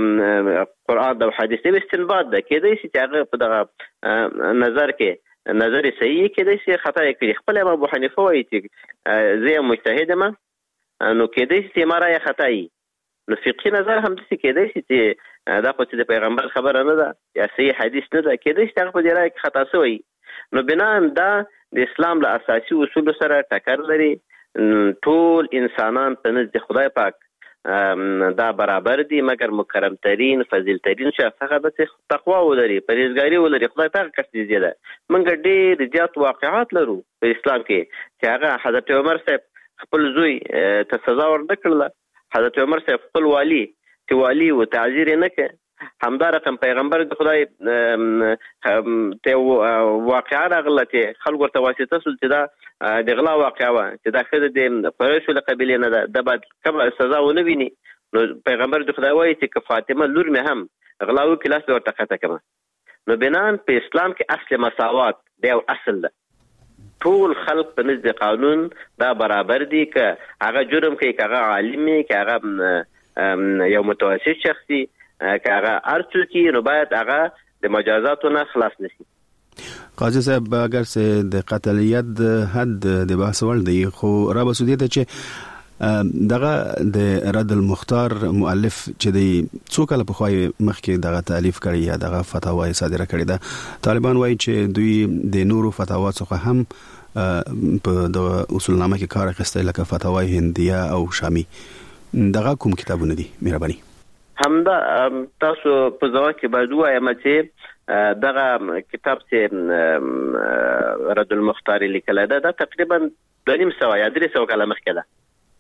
قرآن او حدیث د استنباط ده، کېدای شي چې هغه په دغه نظر کې نظر صحیح کېدای شي خطا کوي. خپل ابو حنیفه وایي چې زه مجتهد یم، نو کېدای شي چې ما رایه خطا وي. نو فقهي نظر هم داسې کېدای شي چې دا خو چې د پیغمبر خبره نه ده یا صحیح حدیث نه ده، کېدای شي هغه په دې رایه کې خطا شوی. نو بنان دا د اسلام له اساسي اصولو سره ټکر لري. ټول انسانان په نزد خدای پاک دا برابر دي، مګر مکرم ترین فضیل ترین شخص هغه د تقوا ولري، پرهیزګاري ولري. خدای پاک کس دي ده. موږ ډېر زیات واقعات لرو په اسلام کې چې هغه حضرت عمر صاحب خپل زوی ته سزا ورنکړله، حضرت عمر صاحب خپل والی چې والی و تعزیر نه کړ. همدا رقم پیغمبر د خدای ته واقعا راغله چې خلکو ورته واسطه سول چې دا د غلا واقعا وه چې دا ښځه د قریشو له قبیلې نه ده، ده باید کومه سزا ونه ویني. نو پیغمبر د خدای وایي چې که فاطمه لور مې هم غلا وکړي لاس به ورته قطع کړم. نو بنان په اسلام کې اصل مساوات دا یو اصل ده. ټول خلق په نزد قانون دا برابر دي، که هغه جرم کوي، که هغه عالم وي، که هغه یو متوسط شخصي، که هغه ارچو کی، نو باید هغه د مجازاتو نه خلاص نشي. قاضي صاحب اگر سه د قتلیت حد د بحث ول دی، خو را بسودی ته چې دغه د رد المختار مؤلف چې د څو کال په خوای مخکې دغه تالیف کړی یا دغه فتاوی صادره کړی ده، طالبان وایي چې دوی د نورو فتاوا څخه هم په د اصولنامه کې کار اخیستی لکه فتاوی هندیه او شامی. دغه کوم کتابونه دي مهرباني؟ همدا تاسو په ځواب کې باید وایم چې دغه کتاب چې رد المختار لیکل ده دا تقریبا د نیم سوه یا درې سوه کاله مخکې ده.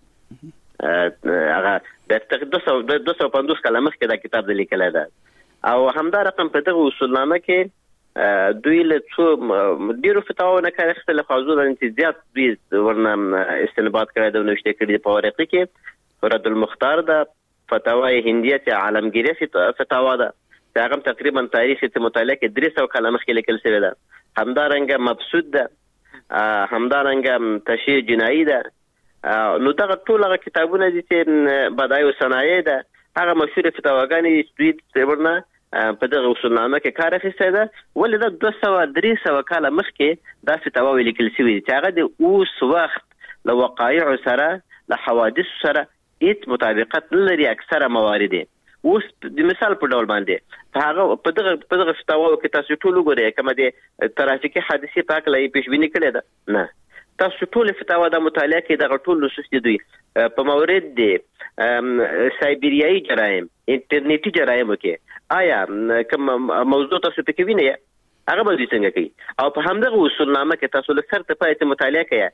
هغه د دوه سوه پنځوس کاله مخکې دا کتاب د لیکل ده او همدا رقم په دغه اصولنامه کې دوی له څو ډیرو فتاوو نه کار اخیستل، خو حضور چې زیات دوی ورنه استنباط کړی ده او نوشته کړي په ورقه کې رد المختار ده، فتاوی هندیه چې عالمگیری فتاوا ده چې هغه تقریبا تاریخ ته مطالعه کې درې سوه کاله مخکې لیکل شوی ده. همدارنګه مبسوط ده، همدارنګه تشریع جنایی ده. نو دغه ټول هغه کتابونه دي چې بدایع و صنایع ده، هغه مشهور فتاواګانې چې دوی ورنه په دغه اصولنامه کې کار اخیستی ده. ولې دا دوه سوه درې سوه کاله مخکې دا فتاواوې لیکل شوي دي چې هغه د اوس وخت له وقایعو سره له حوادثو سره هیڅ مطابقت نه لري. اکثره موارد اوس د مثال په ډول باندې په هغه په دغه په دغه فتاواو کې تاسو ټول وګورئ، کومه د ترافیکي حادثې په هکله یې پیشبیني کړې ده؟ نه. تاسو ټول فتاوا د مطالعه کې دغه ټول نصوص دي دوی په مورد د سایبریایي جرایم، انټرنیټي جرایمو کې آیا کوم موضوع تاسو پکې وینئ هغه به دوی څنګه کوي؟ او په همدغه اصولنامه کې تاسو له سر ته پای ته مطالعه کوئ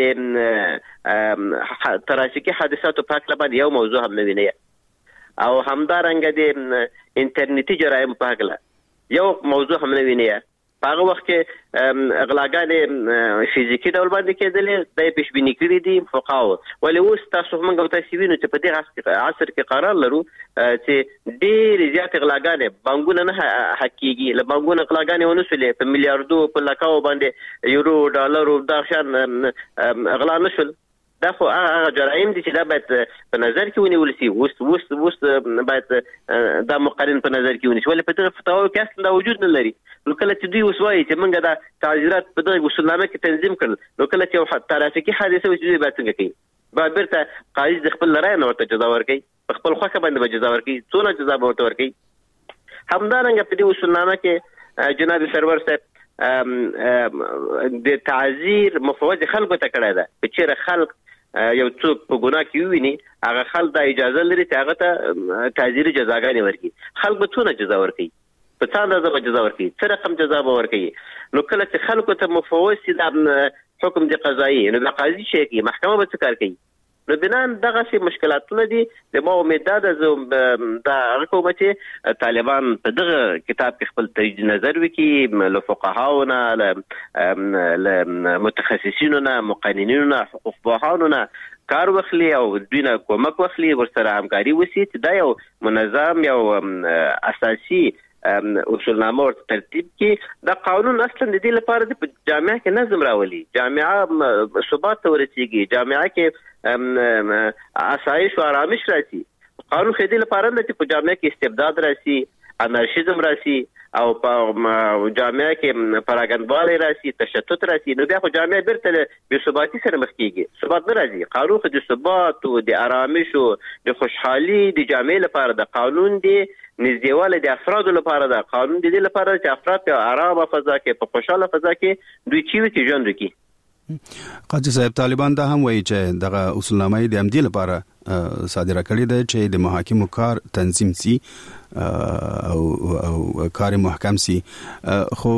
د ترافیکي حادثاتو په هکله باندې یو موضوع هم نه وینئ، او همدارنګه د انټرنیټي جرایم په هکله یو موضوع هم نه وینئ. په هغه وخت کې اغلاګانې فزیکي ډول باندې کېدلې دا یې پیشبیني کړي دي فقهاو. ولې اوس تاسو موږ او تاسو وینو چې په دې عصر کې قرار لرو چې ډېرې زیاتې اغلاګانې بانکونه نه حق کېږي، له بانکونه اغلاګانې ونه شولې په میلیاردو په لکاو باندې یورو ډالرو دا شان اغلا نه شول. دا خو هغه جرایم دي چې دا باید په نظر کې ونیول شي. اوس اوس اوس باید دا مقارن په نظر کې ونیسي. ولې په دغه فتاواو کې اصلا دا وجود نه لري. نو کله چې دوی اوس وایي چې موږ دا تعزیرات په دغه اصولنامه کې تنظیم کړل، نو کله چې یو ترافیکي حادثه وشي دوی باید څنګه کوي؟ باید بیرته قاضي د خپل رایې نه ورته جزا ورکوي، په خپل خوښه باندې به جزا ورکوي. څونه جزا به ورته ورکوي؟ همدارنګه په دې اصولنامه کې جناب سرور صاحب د تعزیر مفوض خلکو ته کړی ده. که چېرې خلک یو څوک په ګناه کې وویني، هغه خلک دا اجازه لري چې هغه ته تعزیري جزاګانې ورکړي. خلک به څونه جزا ورکوي؟ په څه اندازه به جزا ورکوي؟ څه رقم جزا به ورکوي؟ نو کله چې خلکو ته مفوض شي دا حکم د قضایي، نو د قاضي شي کوي، محکمه به څه کار کوي؟ نو بنان دغه شی مشکلاتونه دي. د ما امید ده دا هغه کومه چې طالبان په دغه کتاب کې خپل تجدید نظر وکړي، له فقهاو نه، له متخصصینو نه، مقننینو نه، حقوق پوهانو نه کار واخلي او دوی نه کومک واخلي، ورسره همکاري وشي چې دا یو منظم یو اساسي اصولنامه ورته ترتیب کړي. دا قانون اصلا د دې لپاره د جامعه کې نظم راولي، جامعه ثبات ته ورسیږي، جامعه کې آسایش او آرامش راشي. قانون خو دې لپاره نه چې په جامعه کې استبداد راشي، انارشیزم راشي او په جامعه کې پراګندوالی راشي، تشتت راشي. نو بیا خو جامعه بیرته بې ثباتي سره مخ کېږي، ثبات نه راځي. قانون خو د ثبات او د آرامش او د خوشحالي د جامعې لپاره ده. قانون دی نږدېوالی د افرادو لپاره ده. قانون د دې لپاره چې افراد په آرامه فضا کې، په خوشحاله فضا کې دوی چی وکړي، ژوند وکړي. قاضي صاحب، طالبان دا هم وایي چې دغه اصولنامه د همدې لپاره صادره کړې ده چې د محاکمو کار تنظیم سي او او کار محکم سي. خو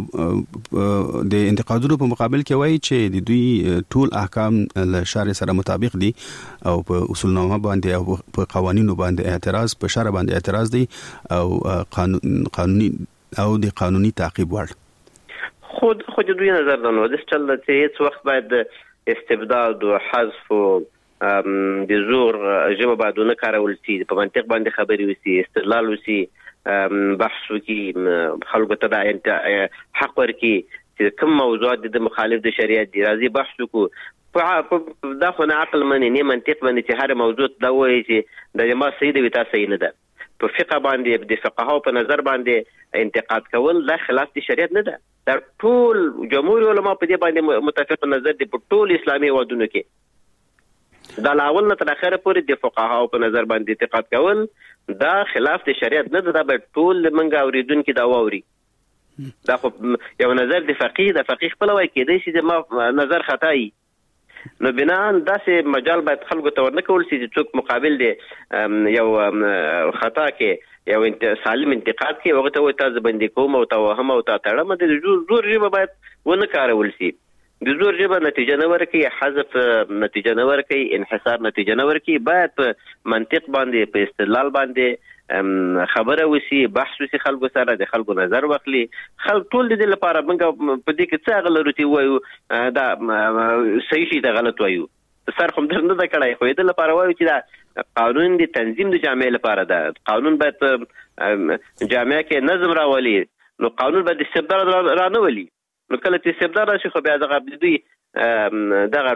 د انتقادونو په مقابل کې وایي چې د دوی ټول احکام له شرع سره مطابق دي او په اصولنامه باندې او په قوانینو باندې اعتراض، په شرع باندې اعتراض دي او قانون قانوني او د قانوني تعقیب وړ. خود خود دوی نظر دنو د چل چې هیڅ وخت باید استبداد او حذف او د زور ژبه باید نه کارول شي، په منطق باندې خبرې وشي، استدلال وشي، بحث وکړي، خلکو ته د حق ورکړي چې کوم موضوعات د مخالف د شریعت دي، راځي بحث وکړو. دا خو نه عقل منې نه منطق باندې چې هر موضوع دا وایي چې د جما صحیح دی تا صحیح نه ده. په فقه باندې د فقهاو په نظر باندې انتقاد کول دا خلاف د شریعت نه ده. دا ټول جمهور علما په دې باندې متفق نظر دي په ټول اسلامي ودونو کې. دا لاول نه تر اخره پورې د فقهاو په نظر باندې اعتقاد کول دا خلاف د شریعت نه ده. دا به ټول منګه اوریدونکو دا واوري. دا خو یو نظر د فقيه د فقيه خپل وای کېدای شي د ما نظر خطای. نو بنان داسې مجال باید خلکو ته ورنکول شي چې څوک مقابل دی یو خطا کې یو سالم انتقاد کې وخت او تاسو باندې کوم او توهم او تړم د زور ژبه باید ونه کارول شي. د زور ژبه نتیجه نه ورکي، حذف نتیجه نه ورکي، انحصار نتیجه نه ورکي. باید په منطق باندې په استدلال باندې خبره وسی، بحث وسی، خلکو سره د خلکو نظر واخلي. خلک ټول د دې لپاره موږ په دې کې څه غلطي وایو دا صحیح شي دا غلط وایو سر خو در نه دا کړای خو د لپاره وایو چې دا قانون د تنظیم د جامع لپاره ده. قانون باید جامع کې نظم راولي. نو قانون باید استبداد را نه ولي. نو کله چې استبداد راشي خو بیا دغه دوی دغه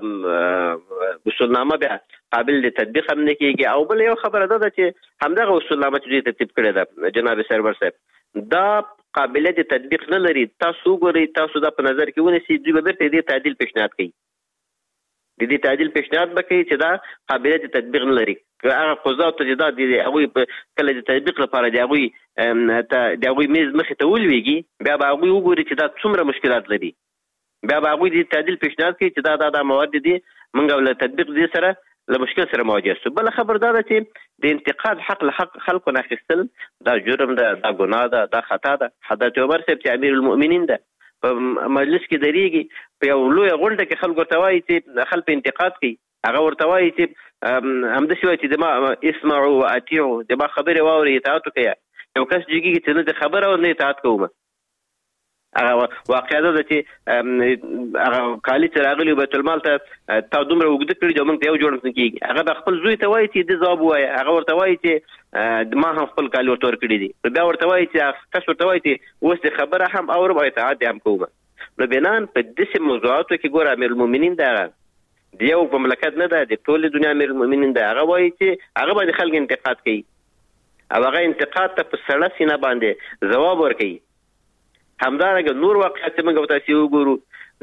ټوله اصولنامه بیا قابل د تطبیق هم نه کېږي. او بل یو خبره ده چې همدغه اصولنامه چې دوی ترتیب کړې ده جناب سرور صاحب دا قابلیت تطبیق نه لري. تاسو وګورئ، تاسو دا په نظر کې ونیسئ، دوی به بیرته دې تعدیل پیشنهاد کوي. د دې تعدیل پیشنهاد به کوي چې دا قابلیت تطبیق نه لري. که هغه قضات ته دا د هغوی کله د تطبیق لپاره د هغوی د هغوی میز مخې ته ولویږي، بیا به هغوی وګوري چې دا څومره مشکلات لري. بیا به هغوی د تعدیل پیشنهاد کوي چې دا دا دا مواد دي موږ له تطبیق دې سره له مشکل سره مواجه شو. بل خبر دا ده چې د انتقاد حق له حق خلکو نه اخیستل دا جرم ده، دا ګناه ده، دا خطا ده. حضرت عمر صاحب چې امیر المؤمنین ده په مجلس کې درېږي، په یو لویه غونډه کې خلکو ورته وایي چې خلک انتقاد کوي. هغه ورته وایي چې همداسې وایي چې زما اسمعوا واطیعوا، زما خبرې واورئ اطاعت وکړئ. یو کس جګېږي چې نه د خبره او نه اطاعت کوم. هغه واقعه ده چې هغه کالي چې راغلي بیت المال ته تا دومره اوږده کړي چې موږ ته یو جوړ نه کېږي. هغه د خپل زوی ته وایي چې د ځواب ووایه. هغه ورته وایي چې ما هم خپل کالي ورته ورکړي دي. بیا ورته وایي چې کس ورته وایي چې اوس د خبره هم اورم او اطاعت هم کوم. نو بنان په داسې موضوعاتو کې ګوره امیر المؤمنین دغه د یو په مملکت نه ده، د ټولې دنیا امیر المؤمنین ده. هغه وایي چې هغه باندې خلک انتقاد کوي او هغه انتقاد ته په سړه سینه باندې ځواب ورکوي. همدارنګه نور واقعات چې موږ تاسو وګورو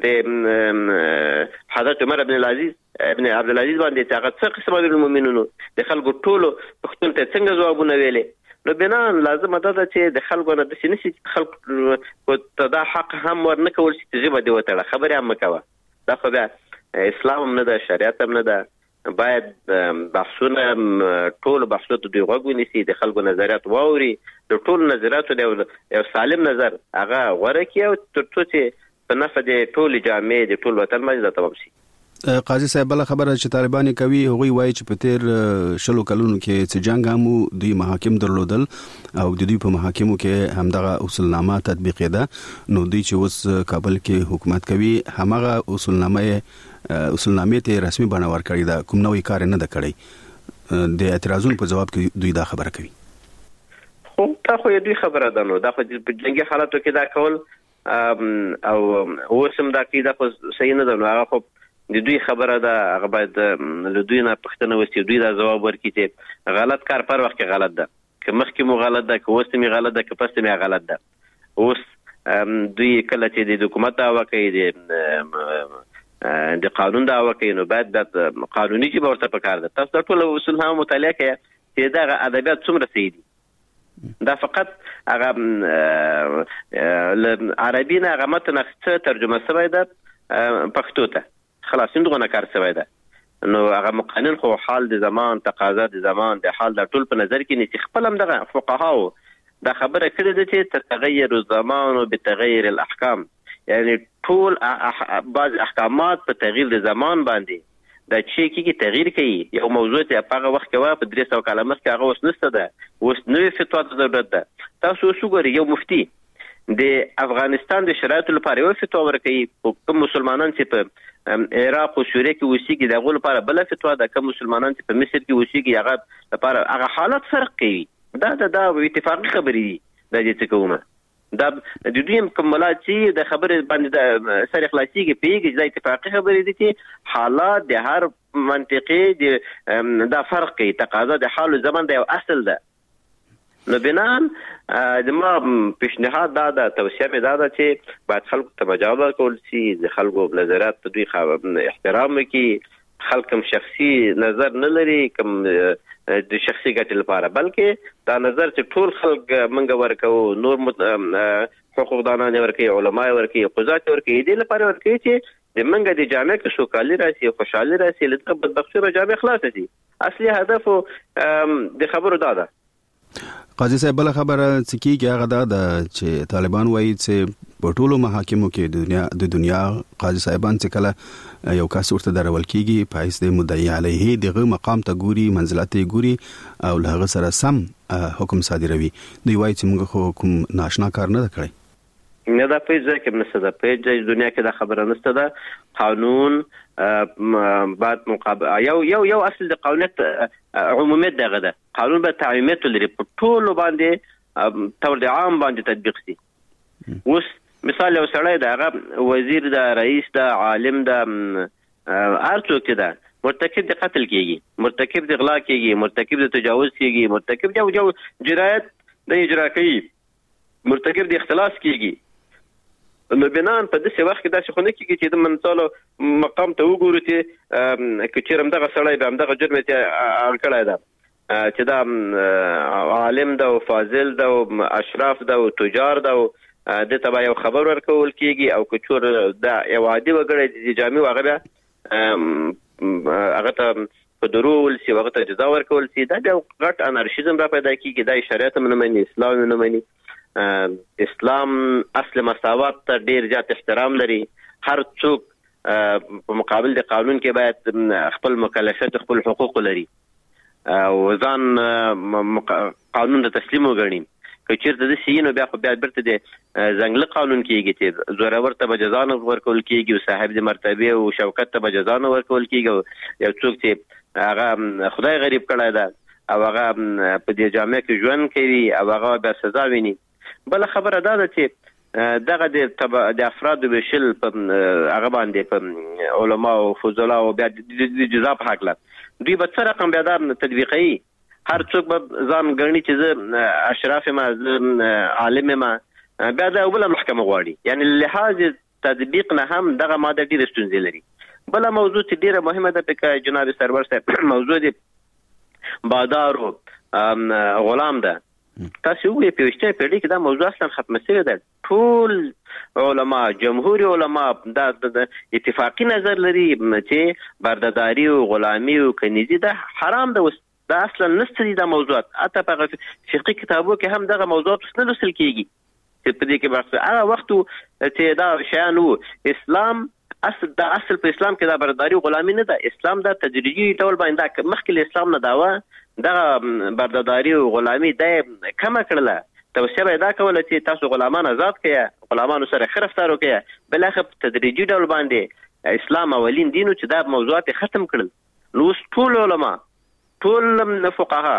د حضرت عمر ابن العزیز ابن عبدالعزیز باندې چې هغه څه قسم امیر المؤمنینو د خلکو ټولو پښتون ته څنګه ځوابونه ویلې. نو بنان لازمه ده چې د خلکو نه داسې نه شي خلکو ته دا حق هم ورنه کول شي چې ژبه دې وتړه، خبرې هم مه کوه. دا خو بیا اسلام هم نه ده، شریعت هم نه ده. باید بحثونه ټول بحثونو دوی غوږ ونیسي، د خلکو نظریات واوري، د ټول نظریاتو یو سالم نظر هغه غوره کړي او تر څو چې په نفع د ټول جامع د ټول وطن باندې تمام شي. قاضي صاحب بل خبره چې طالبان کوي هغوی وایي چې په تیر شلو کلونو کې چې جنگ هم دوی محاکم درلودل او د دوی په محاکمو کې همدغه اصولنامه تطبیقېده. نو دوی چې اوس کابل کې حکومت کوي همغه اصولنامه اصولنامې ته رسمي بڼه ورکړې ده، کوم نوې کار نه ده کړی. د اعتراضونو په جواب کې دوی دا خبره کوي. خو دا خو دوی خبره ده. نو دا خو په جنگي حالاتو کې دا کول او اوس هم دا کې دا خو صحیح نه ده. نو هغه خو د دوی خبره ده. هغه باید له دوی نه پوښتنه وشي، دوی دا ځواب ورکړي چې غلط کار پر وخت کې غلط ده، که مخکې مو غلط ده، که اوس مې غلط ده، که پس مې غلط ده. اوس دوی کله چې د حکومت دعوه کوي، د د قانون دعوه کوي، نو باید د قانوني جبه ورته پکار ده. تاسو ټول اصول هم مطالعه کوئ چې دا ادبیات څومره صحیح دي. دا فقط هغه عربي نه هغه متن څه ترجمه شوی ده پښتو ته، خلاص دغه کار شوی ده. نو هغه مقنن خو حال د زمان، تقاضا د زمان، د حال د ټول په نظر کې نه چې خپل هم دغه فقهاو دا خبره کړې ده چې تغیر الزمان بتغیر الاحکام، یعنی ټول بعض احکامات په تغییر د زمان باندې دا چې کیږي تغییر کوي. یو موضوع ته په هغه وخت کې وا په درې سوه کاله مخکې هغه اوس نشته ده، اوس نوې فتوا ته ضرورت ده. تاسو اوس وګورئ یو مفتي د افغانستان د شرایطو لپاره یو فتوا ورکوي، کوم مسلمانان چې په عراق او سوریه کې اوسېږي د هغو لپاره بله فتوا ده، کوم مسلمانان چې په مصر کې اوسېږي هغه لپاره هغه حالت فرق کوي. دا دا دا اتفاقي خبرې دي. دا چې څه کومه دا د دوی مکملات چې د خبرې باندې سر اخلاصيږي پیږي دا اتفاقي خبرې دي چې حالات د هر منطقې دا فرق کوي. تقاضا د حال او زمان د یو اصل ده. نو بنان د ما پیشنهاد دا ده، توصیه مې دا ده چې باید خلکو ته مجابه کول شي، د خلکو نظرات ته دوی احترام وکړي، خلک هم شخصي نظر نه لري کوم د شخصي ګټې لپاره، بلکې دا نظر چې ټول خلک منګه ورکو، نور حقوقدانان ورکوي، علما ورکوي، قضات ورکوي، دې لپاره ورکوي چې د منګه د جامع کې سوکالي راشي، خوشحالي راشي، لږه بدبختي را جامع خلاصه شي. اصلي هدف د خبرو دا ده. قاضي صاحب بل خبره چې کیږي هغه دا ده چې طالبان وایي چې په ټولو محاکمو کې د دنیا د دنیا قاضي صاحبان چې کله یو کس ورته درول کیږي په حیث د مدعي علیه دغه مقام ته ګوري، منزلت یې ګوري او له هغه سره سم حکم صادروي. دوی وایي چې موږ خو کوم ناشنا کار نه کړی. نه دا په ځکه کې نشته ده، په دنیا کې دا خبره نشته ده. قانون بعد مقابل یو یو یو اصل د قانونیت عمومیت دغه ده. قانون به تعمیمات لري په ټولو باندې تور د عام باندې تطبیق شي. اوس مثال یو سړی دا هغه وزیر دا، رئیس دا، عالم دا، هر څوک دا مرتکب د قتل کیږي، مرتکب د غلا کیږي، مرتکب د تجاوز کیږي، مرتکب د یو جنایت د اجرا کوي، مرتکب د اختلاس کیږي. نو بنان په داسې وخت کې داسې خو نه کېږي چې د منصالو مقام ته وګورو چې که چېرې همدغه سړی به همدغه جرم یې کړی ده چې دا عالم ده او فاضل ده او اشراف ده او تجار ده او دې ته به یو خبر ورکول کېږي، او که چور دا یو عادي وګړی د جامع هغه بیا هغه ته په درو ول شي، هغه ته جزا ورکول شي، دا بیا غټ انارشیزم را پیدا کېږي. دا شریعت هم نه مني، اسلام نه مني. اسلام اصل مساوات ته ډیر زیات احترام لري. هر څوک په مقابل د قانون کې باید خپل مکلفیت، خپل حقوق لري او ځان قانون ته تسلیم وګڼي. که چیرته د سینو بیا خو بیا برته د ځنګل قانون کېږي چې زورور ته به جزا نه ورکول کېږي، او صاحب د مرتبه او شوکت ته به جزا نه ورکول کېږي. یو څوک چې هغه خدای غریب کړی ده او هغه په دې جامع کې ژوند کوي او هغه بیا سزا ویني. بل خبره دا ده چې دغه د افرادو ویشل په هغه باندې په علما او فضلا او بیا د جزا په حق له دوی به څه رقم بیا دا تطبیقوي. هر څوک به ځان ګڼي چې زه اشراف یم، زه عالم یم، بیا دا بله محکمه غواړي. یعنی لحاظ تطبیق نه هم دغه ماده ډېرې ستونزې لري. بله موضوع چې ډېره مهمه ده پکې جناب سرور صاحب، موضوع د بادار او غلام ده. تاسو وګورئ په وشته پیړۍ کې دا موضوع اصلا ختمه شوې ده. ټول علما، جمهور علما دا اتفاقی نظر لري چې بردهداری او غلامی او کنیزي دا حرام ده. دا اصلا نشته دي دا موضوعات. حتی په فقهي کتابو کې هم دغه موضوعات نه لوستل کېږي چې په دې کې بحث هغه وخت چې دا شیان وو. اسلام اصل دا اصل په اسلام کې دا بردهداری او غلامی نه ده. اسلام دا تدریجي ډول باندې مخکې له اسلام نه داوا دغه بردهداری او غلامی دا کمه کړله. توصیه به دا کوله چې تاسو غلامان آزاد کړئ، غلامانو سره ښه رفتار وکړئ. بلاخره په تدریجي ډول باندې اسلام اولین دین چې دا موضوعات ختم کړل. نو اوس ټول علما، ټول فقها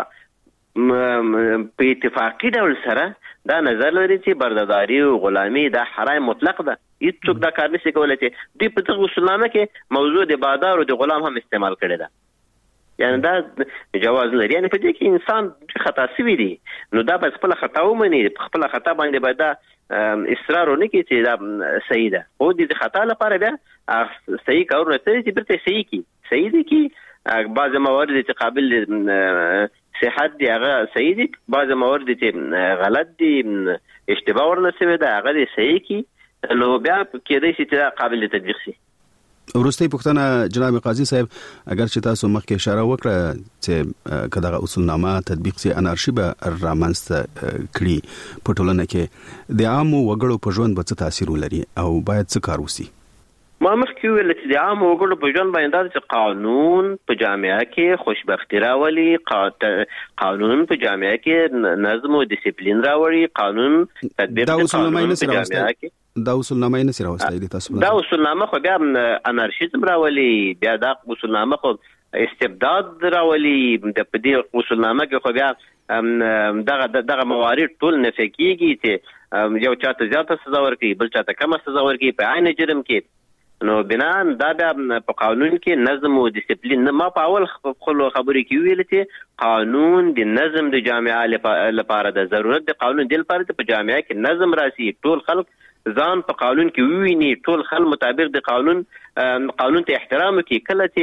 په اتفاقي ډول سره دا نظر لري چې بردهداری او غلامی دا حرام مطلق ده. هیڅوک دا کار نشي کولی چې دوی په دغه اصولنامه کې موضوع د بادار او د غلام هم استعمال کړی ده. یعنی دا جواز لري. یعنی په دې کې انسان خطا شوی دی، نو دا به خپل خطا ومني، خپل خطا باندې باید دا اصرار ونه کړي چې دا صحیح ده. او د خطا لپاره بیا صحیح کارونه چې برته صحیح کی صحیح دي کی بعض موارد چې قابل صحت دی هغه صحیح دي، بعض موارد چې غلط دي، اشتباه ورنسوي ده هغه صحیح کی، نو بیا کېدای شي چې قابل تطبیق شي. ورسته پوښتنه جناب قاضي صاحب، اگر چې تاسو مخکې اشاره وکړه چې کداغه اصولنامه تطبیق سي انارشي به رامنځته کړي په ټولنه کې، د عام وګړو په ژوند به څه تاثیر ولري او باید څه کار وسی؟ ما مخکې ویل چې د عام وګړو په ژوند باندې چې قانون په جامعه کې خوشبختی راولي، قانون په جامعه کې نظم او ډیسپلین راوړي، قانون تطبیق د قانون په جامعه کې دا اصولنامه نه سره واستای دي تاسو. دا اصولنامه خو بیا انارشیزم راولي، بیا دا اصولنامه خو استبداد راولي. د پدې اصولنامه کې خو بیا دغه دغه موارد ټول نفي کیږي چې یو چاته زیاته سزا ورکړي، بل چاته کمه سزا ورکړي په عین جرم کې. نو بنان دا بیا په قانون کې نظم او ډیسپلین. ما په اول خپل خبرې کې ویل چې قانون د نظم د جامعه لپاره د ضرورت د قانون د لپاره په جامعه کې نظم راسي، ټول خلک ځان په قانون کې وویني، ټول خل مطابق د قانون قانون ته احترام کوي. کله چې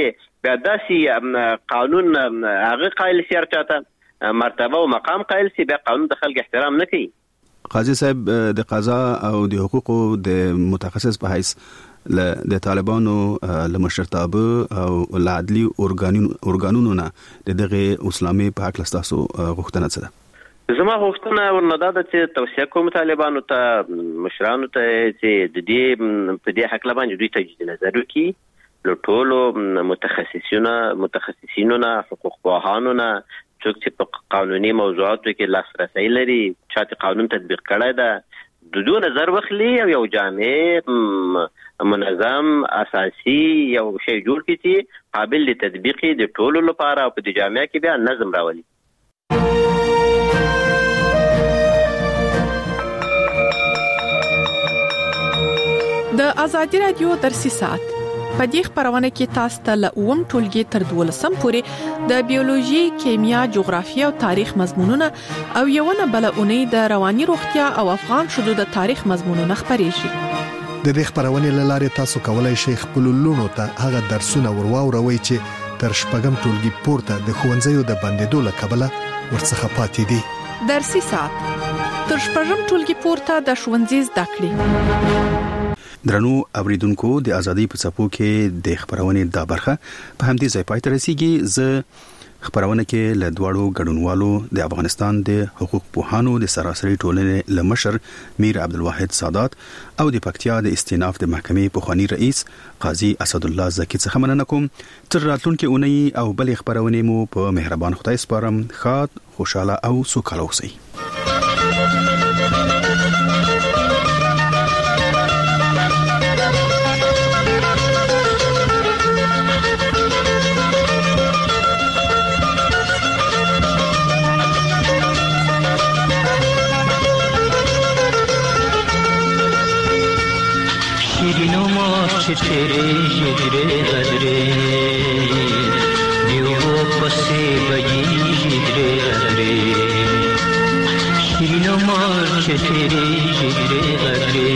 بیا داسې قانون هغه قائل سي ارچاته مرتبه او مقام قائل سي بیا قانون د خلک احترام نه کوي. قاضي صاحب د قضا او د حقوقو د متخصص په حیث د طالبانو له مشرتابه او له عدلي اورګانونو نه د دغه اسلامي په حق لستاسو غوښتنه څه ده؟ زما غوښتنه ورنه ده چې توصیه کوم طالبانو ته مشرانو ته چې د دې په دې حق لبان دوی تجدید نظر وکړي له ټولو متخصصینو متخصصینو نه حقوق پوهانو نه څوک چې په قانوني موضوعاتو کې لاسرسي لري چې قانون تطبیق کړی ده د دوی نظر واخلي او یو جامع منظم اساسي یو شی جوړ کړي چې قابل لتطبیق د ټولو لپاره او په دې جامع کې بیا نظم راولي. د ازادي رادیو درسي ساعت په دې خبرونه کې تاسو ته له اوم ټولګي تر دولسم پورې د بیولوژي، کیمیا، جغرافیه او تاریخ مضمونونه او یو نه بل اونۍ د رواني روغتیا او افغان شذو د تاریخ مضمونونه خبرېږي. د دې خبرونه لاره تاسو کولای شئ خپل لونو ته هغه درسونه ورواوروي چې تر شپږم ټولګي پورته د خوندزیو د بندیدو لکبله ورڅخه پاتې دي. درسي ساعت تر شپږم ټولګي پورته د ښوونځي زده کړې. درنو اوریدونکو د ازادي په څپو کې د خبرونه د برخه په همدې ځای پای ته رسیدي. زه خبرونه کې له دواړو ګډونوالو د افغانستان د حقوق پوهانو د سراسري ټولنې لمشر میر عبدالواحد سادات او د پکتیا د استیناف د محکمې پوخانی رئیس قاضي اسد الله زکی څخه مننه کوم. تر راتلونکي اونۍ او بل خبرونه مو په مهربان خدای سپارم. ښاد، خوشاله او سوکاله اوسئ. तेरे जिगरे गदरे दियो पसे बजी जिगरे गदरे शिनो मार्च तेरे जिगरे गदरे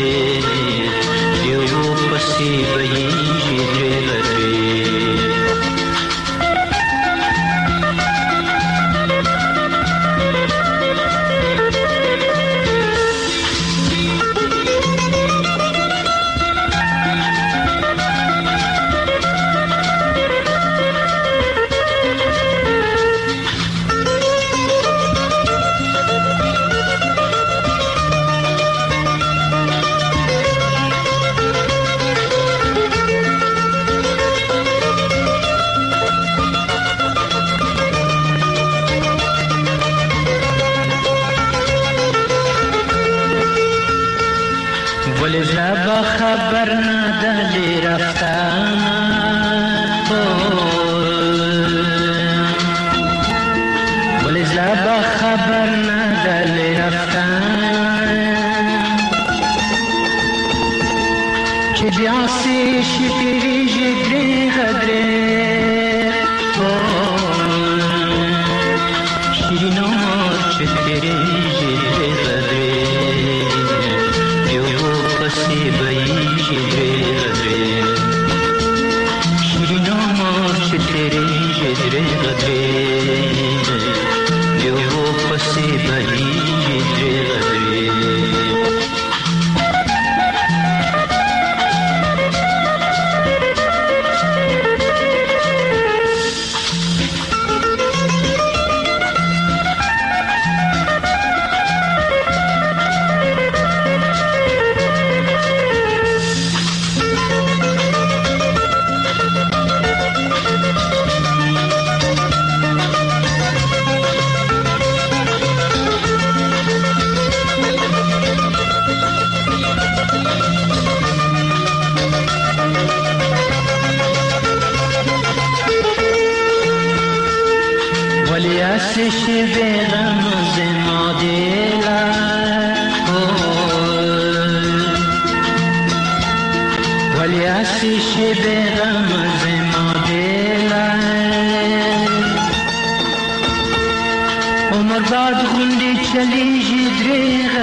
दियो पसे बजी जिगरे गदरे خبر ندلی رفتانا ولی زبا خبر ندلی رفتانا که بیاسی شکری جگری غدری شیرین آمار چکری جگری غدری سی بئی جدرے غدرے شیرین آمار تیرے جدرے غدرے جو وہ پسی بئی جدرے غدرے عمر بعد غندی چلی جدری